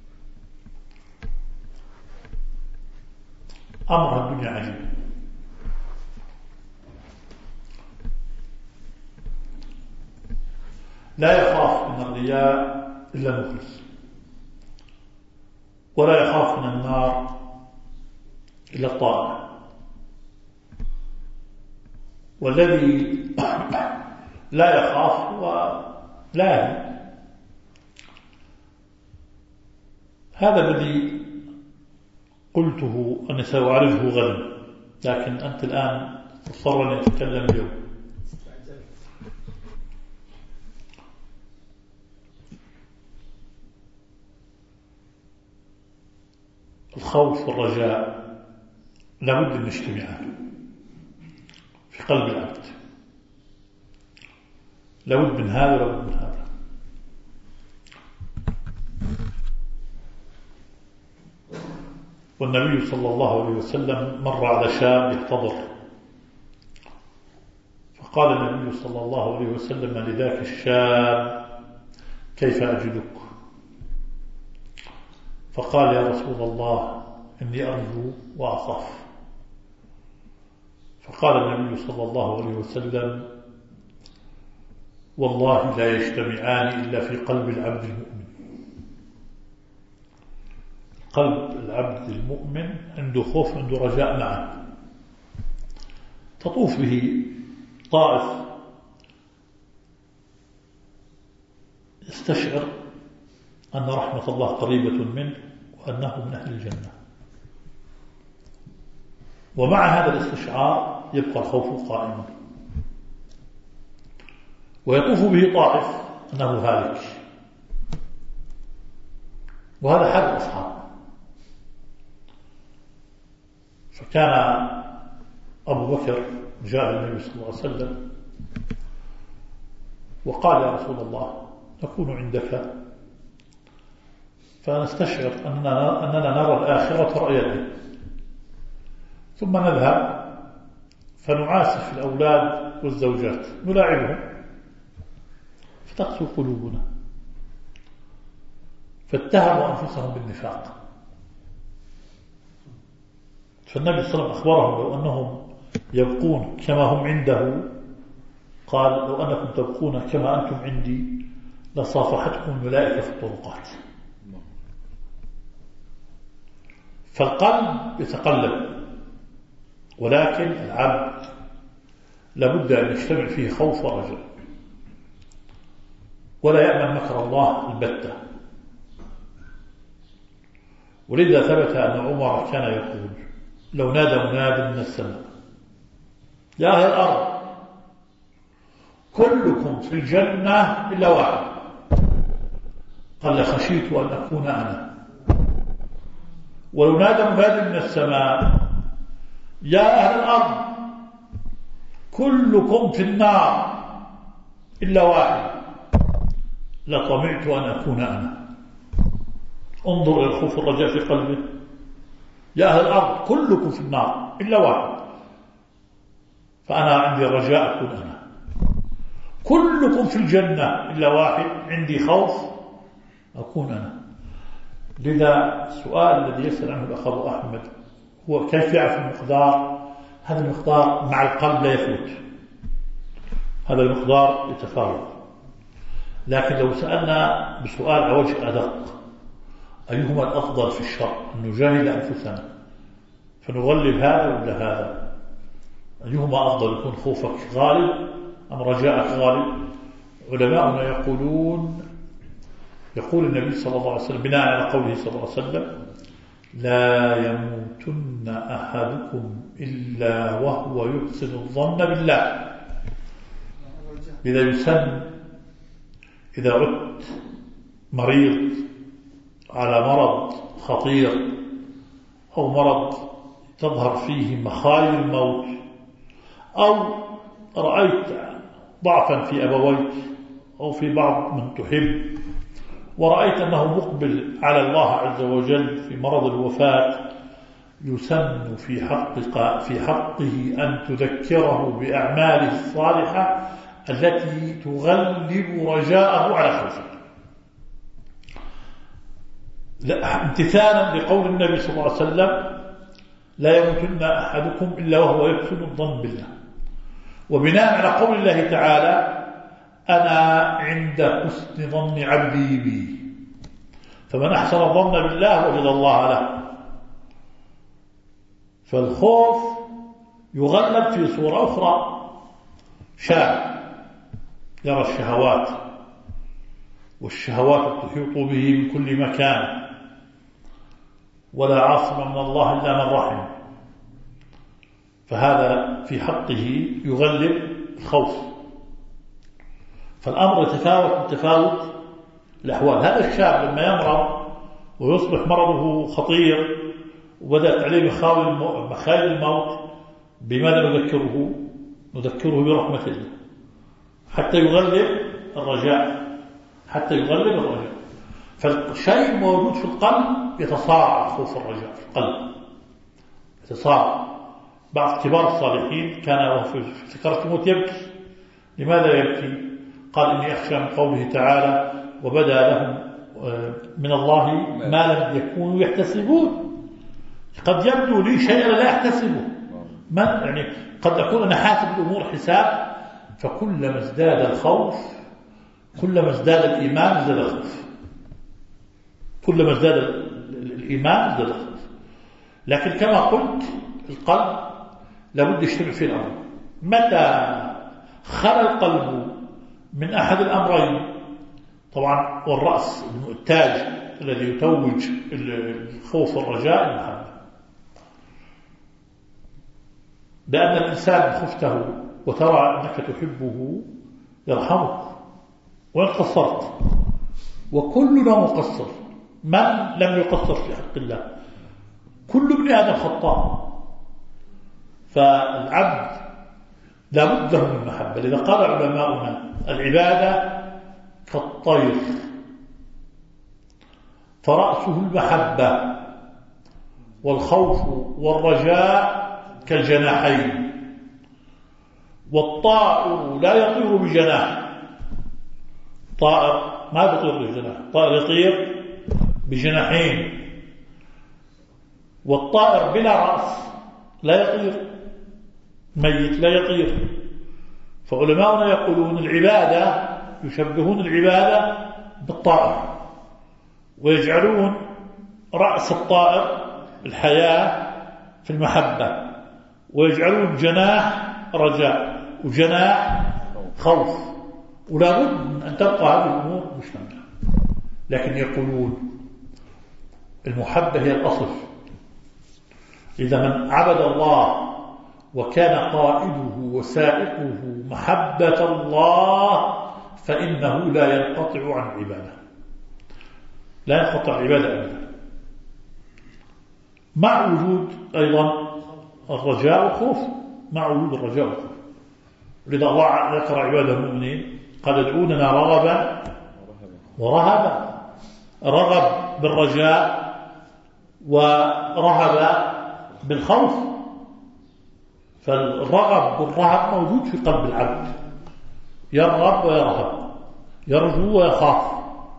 أمر الدنيا عجيب. لا يخاف من الرياء إلا مخلص، ولا يخاف من النار إلا الطائع. والذي لا يخاف هو لاهي. هذا الذي قلته أني سأعرفه غدا، لكن أنت الآن تضطر أن تتكلم اليوم. الخوف والرجاء لابد أن يجتمعان في قلب العبد، لابد من هذا لابد من هذا. والنبي صلى الله عليه وسلم مر على شاب يحتضر، فقال النبي صلى الله عليه وسلم لذاك الشاب: كيف أجدك؟ فقال: يا رسول الله، إني أرجو وأخاف. فقال النبي صلى الله عليه وسلم: والله لا يجتمعان إلا في قلب العبد المؤمن. قلب العبد المؤمن عنده خوف عنده رجاء معا، تطوف به طائف يستشعر أن رحمة الله قريبة منه وأنه من أهل الجنة، ومع هذا الاستشعار يبقى الخوف قائما، ويطوف به طائف أنه هالك. وهذا حال الأصحاب. فكان أبو بكر جاء النبي صلى الله عليه وسلم وقال: يا رسول الله، نكون عندك فنستشعر أننا, أننا نرى الآخرة رأي العين، ثم نذهب فنعاسف الأولاد والزوجات نلاعبهم فتقسو قلوبنا. فاتهموا أنفسهم بالنفاق. فالنبي صلى الله عليه وسلم أخبرهم لو أنهم يبقون كما هم عنده، قال: لو أنكم تبقون كما أنتم عندي لصافحتكم الملائكة في الطرقات. فالقلب يتقلب، ولكن العبد لابد أن يجتمع فيه خوف ورجاء، ولا يأمن مكر الله البتة. ولذا ثبت أن عمر كان يقول لو نادى مناد من السماء يا أهل الأرض كلكم في الجنة إلا واحد، قال خشيت أن أكون أنا. ولو نادى مناد من السماء يا أهل الأرض كلكم في النار إلا واحد، لطمعت أن أكون أنا. انظر إلى الخوف والرجاء في قلبه. يا أهل الأرض كلكم في النار إلا واحد، فأنا عندي رجاء أكون أنا. كلكم في الجنة إلا واحد، عندي خوف أكون أنا. لذا السؤال الذي يسأل عنه الأخ أبو أحمد هو كيف يعرف المقدار؟ هذا المقدار مع القلب لا يثبت، هذا المقدار يتفاوت. لكن لو سألنا بسؤال على وجه أدق أيهما الأفضل في الشرع، أن نجاهد أنفسنا فنغلب هذا ولا هذا؟ أيهما أفضل، يكون خوفك غالب أم رجاءك غالب؟ علماؤنا يقولون يقول النبي صلى الله عليه وسلم بناء على قوله صلى الله عليه وسلم لا يموتن أحدكم إلا وهو يحسن الظن بالله. إذا يسن إذا عدت مريض على مرض خطير أو مرض تظهر فيه مخايل الموت، أو رأيت ضعفا في أبويك أو في بعض من تحب، ورأيت أنه مقبل على الله عز وجل في مرض الوفاة، يسن في حقك في حقه أن تذكره بأعماله الصالحة التي تغلب رجاءه على خوفك، امتثالا لقول النبي صلى الله عليه وسلم لا يموتن أحدكم إلا وهو يحسن الظن بالله. وبناء على قول الله تعالى أنا عند حسن ظن عبدي بي، فمن أحسن الظن بالله وجد الله له. فالخوف يغلب في صورة أخرى، شاب يرى الشهوات والشهوات تحيط به من كل مكان، ولا عاصم من الله إلا من رحم، فهذا في حقه يغلب الخوف. فالأمر يتفاوت بتفاوت الأحوال. هذا الشاب لما يمرض ويصبح مرضه خطير وبدأت عليه مخايل الموت، بماذا نذكره؟ نذكره برحمة الله حتى يغلب الرجاء، حتى يغلب الرجاء. فالشيء موجود في القلب يتصاعد خوف الرجاء في القلب، يتصاعد. بعض كبار الصالحين كان وهو في سكرة الموت يبكي. لماذا يبكي؟ قال إني أخشى من قوله تعالى وبدا لهم من الله ما لم يكونوا يحتسبون. قد يبدو لي شيئا لا يحتسبه، ما يعني قد أكون أنا حاسب الأمور حساب، فكلما ازداد الخوف كلما ازداد الإيمان ازداد الخوف، كلما ازداد الإيمان ازداد الخوف. لكن كما قلت القلب لابد يجتمع فيه الأمر. متى خلى القلب من أحد الأمرين، طبعا والرأس التاج الذي يتوج الخوف والرجاء المحبة، بأن الإنسان خفته وترى أنك تحبه يرحمك وإن قصرت، وكلنا مقصر، من لم يقصر في حق الله؟ كل ابن آدم خطاء. فالعبد لابد له من محبة. لذا قال علماؤنا العبادة كالطير فرأسه المحبة، والخوف والرجاء كالجناحين، والطائر لا يطير بجناح. طائر ما يطير بجناح، طائر يطير بجناحين. والطائر بلا رأس لا يطير، ميت لا يطير. فعلماؤنا يقولون العبادة يشبهون العبادة بالطائر، ويجعلون رأس الطائر الحياة في المحبة، ويجعلون جناح رجاء. وجناح خوف، ولا بد أن تبقى هذه الأمور مشتملة. لكن يقولون المحبة هي الأصل. إذا من عبد الله وكان قائده وسائقه محبة الله فإنه لا ينقطع عن عبادة، لا ينقطع عبادة أبدا، مع وجود أيضا الرجاء والخوف، مع وجود الرجاء والخوف. لذا الله ذكر عباده المؤمنين قال ادعوننا رغبا ورهبا، رغب بالرجاء ورهب بالخوف. فالرغب والرهب موجود في قلب العبد، يرغب ويرهب، يرجو ويخاف،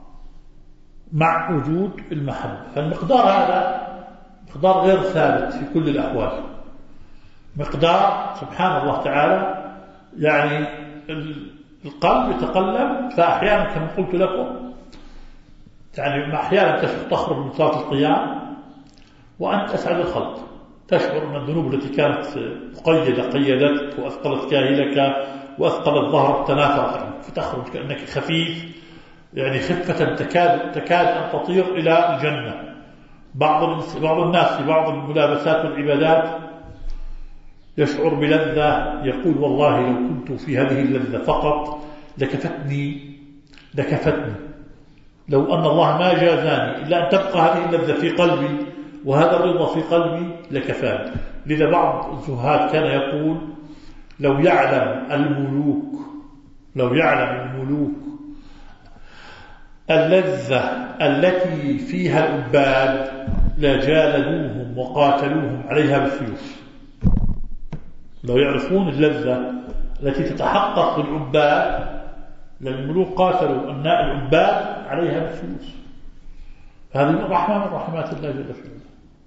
مع وجود المحبة. فالمقدار هذا مقدار غير ثابت في كل الأحوال، مقدار سبحان الله تعالى. يعني القلب يتقلب، فأحيانا كما قلت لكم يعني أحيانا تخرج من صلاة القيام وأنت أسعد الخلق، تشعر أن الذنوب التي كانت مقيدة قيدتك وأثقلت كاهلك وأثقلت ظهرك تناثرت عنك، فتخرج كأنك خفيف، يعني خفة تكاد تكاد أن تطير إلى الجنة. بعض بعض الناس في بعض الملابسات والعبادات يشعر بلذة، يقول والله لو كنت في هذه اللذة فقط لكفتني لكفتني لو أن الله ما جازاني إلا أن تبقى هذه اللذة في قلبي وهذا الرضا في قلبي لكفاني. لذا بعض الزهاد كان يقول لو يعلم الملوك لو يعلم الملوك اللذة التي فيها العباد لجالدوهم وقاتلوهم عليها بالسيوف. لو يعرفون اللذة التي تتحقق بالعباد للملوك قاتلوا أبناء العباد عليها بالسيوف. هذه من رحمة من رحمات الله جل وعلا.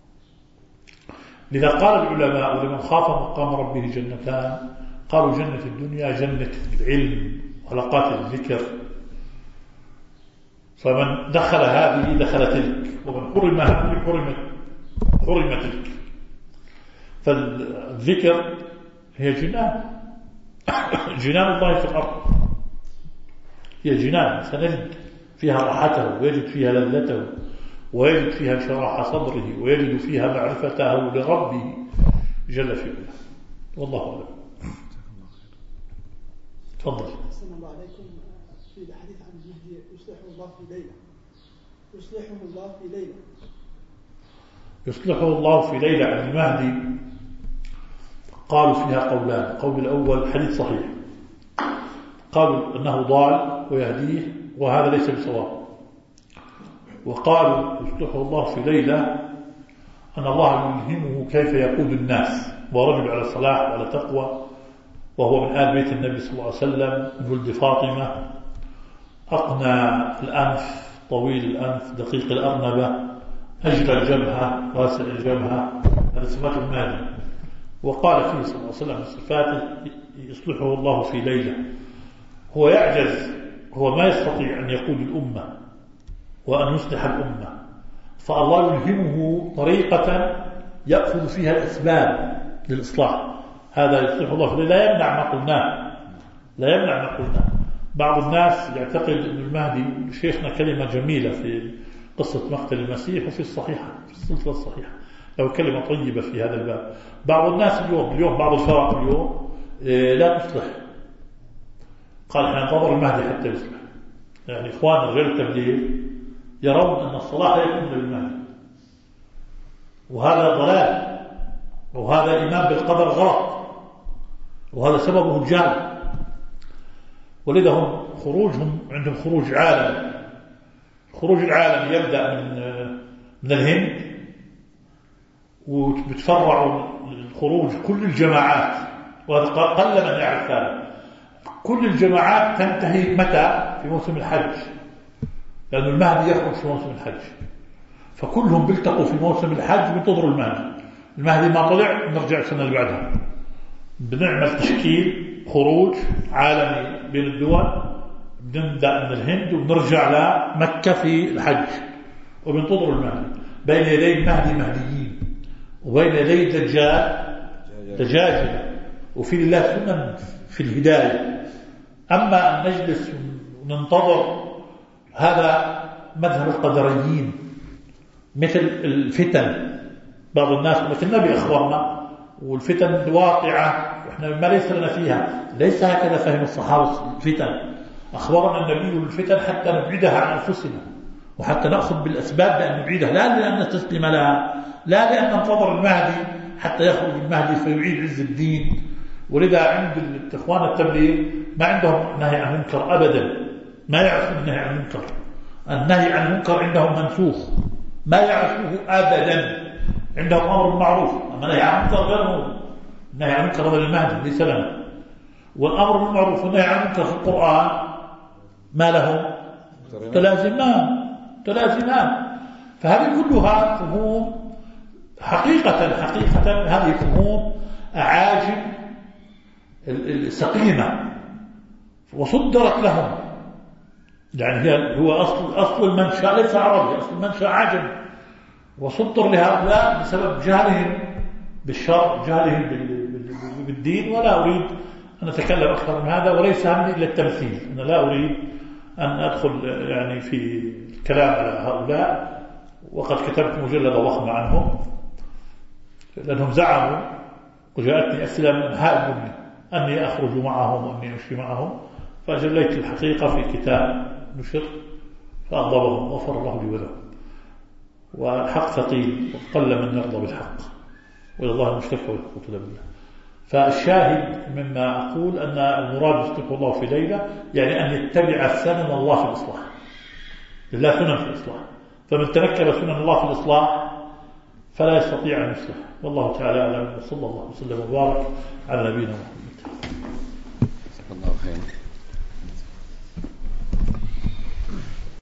لذا قال العلماء لمن خاف مقام ربه جنتان، قالوا جنة الدنيا جنة العلم وحلقات الذكر، فمن دخل هذه دخل تلك، ومن حرم هذه حرم حرم تلك. فالذكر هي جنان جنان الله في الأرض، هي جنان سنجد فيها راحته ويجد فيها لذته ويجد فيها شراح صدره ويجد فيها معرفته لربه جل في علاه. والله أعلم. تفضل. السلام الله عليكم. في الحديث عن المهدي يصلحه الله في ليلة، يصلحه الله في ليلة يصلحه الله في ليلة عن المهدي، قالوا فيها قولان. القول الأول حديث صحيح، قالوا أنه ضال ويهديه وهذا ليس بصواب، وقالوا يصلحه الله في ليلة أن الله يلهمه كيف يقود الناس، ورجل على الصلاح وعلى تقوى، وهو من آل بيت النبي صلى الله عليه وسلم، من ولد فاطمة، أقنى الأنف، طويل الأنف، دقيق الأرنبة، أجل الجبهة، واسع الجبهة، هذا صفات المهدي. وقال فيه صلى الله عليه وسلم من صفاته يصلحه الله في ليلة. هو يعجز، هو ما يستطيع أن يقود الأمة وأن يصلح الأمة، فالله يلهمه طريقة يأخذ فيها الأسباب للإصلاح. هذا يصلح الله في ليلة. لا يمنع ما قلناه، لا يمنع ما قلناه. بعض الناس يعتقد أن المهدي، شيخنا كلمة جميلة في قصة مقتل المسيح وفي الصحيحة في السلسلة الصحيحة، لو كلمة طيبة في هذا الباب. بعض الناس اليوم اليوم بعض الفرق اليوم إيه لا تصلح، قال احنا ننتظر المهدي حتى يصلح. يعني إخوان الرجال التبليغ يرون أن الصلاح لا يكون للمهدي، وهذا ضلال، وهذا إيمان بالقدر غلط، وهذا سببه الجهل. ولذا هم خروجهم عندهم خروج عالم. خروج العالم يبدأ من من الهند، وبتفرع الخروج كل الجماعات، وهذا قل من يعرف هذا. كل الجماعات تنتهي متى؟ في موسم الحج، لأن المهدي يخرج في موسم الحج، فكلهم بيلتقوا في موسم الحج بينتظروا المهدي. المهدي ما طلع نرجع السنة اللي بعدها، بنعمل تشكيل خروج عالمي بين الدول، بنبدأ من الهند وبنرجع لمكة في الحج، وبننتظروا المهدي. بين يدي المهدي مهديين، وبين يدي الدجال دجاجلة، وفي الله سنن في الهداية. أما أن نجلس وننتظر هذا مذهب القدريين، مثل الفتن. بعض الناس مثل النبي أخبرنا والفتن واقعة وإحنا ما ليس لنا فيها. ليس هكذا فهم الصحابة الفتن. أخبرنا النبي الفتن حتى نبعدها عن أنفسنا وحتى نأخذ بالأسباب لأن نبعدها، لا لأن نستسلم لها، لا لأن ننتظر المهدي حتى يخرج المهدي فيعيد عز الدين. ولذا عند الإخوان التبليغ ما عندهم نهي عن المنكر أبدا، ما يعرفون النهي عن المنكر. النهي عن المنكر عندهم منسوخ، ما يعرفوه أبدا. عندهم أمر بالمعروف، أما النهي عن المنكر غير. النهي عن المنكر هذا للمهدي ليس لنا. والأمر بالمعروف والنهي عن المنكر في القرآن ما لهم تلازمان تلازمان. فهذه كلها فهوم حقيقة حقيقة هذه فهوم أعاجم السقيمة وصدرت لهم. يعني هو أصل أصل المنشأ ليس عربي، أصل المنشأ عجم، وصدر لهؤلاء بسبب جهلهم بالشرع، جهلهم بالدين. ولا أريد أن أتكلم أكثر من هذا، وليس همي إلا التمثيل. أنا لا أريد أن أدخل يعني في الكلام على هؤلاء، وقد كتبت مجلدة ضخمة عنهم لأنهم زعموا، وجاءتني أسئلة من هؤلاء أني أخرج معهم وأني أمشي معهم، فجليت الحقيقة في كتاب نشر فأغضبهم غفر الله لي ولهم. والحق ثقيل وقل من يرضى بالحق، وإلى الله المشتكى والحقوق بالله. فالشاهد مما أقول أن المراد يصلح الله في ليلة يعني أن يتبع سنن الله في الإصلاح. لله سنن في الإصلاح، فمن تنكب سنن الله في الإصلاح فلا يستطيع أن يصلح. والله تعالى أعلم، وصلى الله وسلم وبارك على نبينا محمد. جزاك الله خيرا.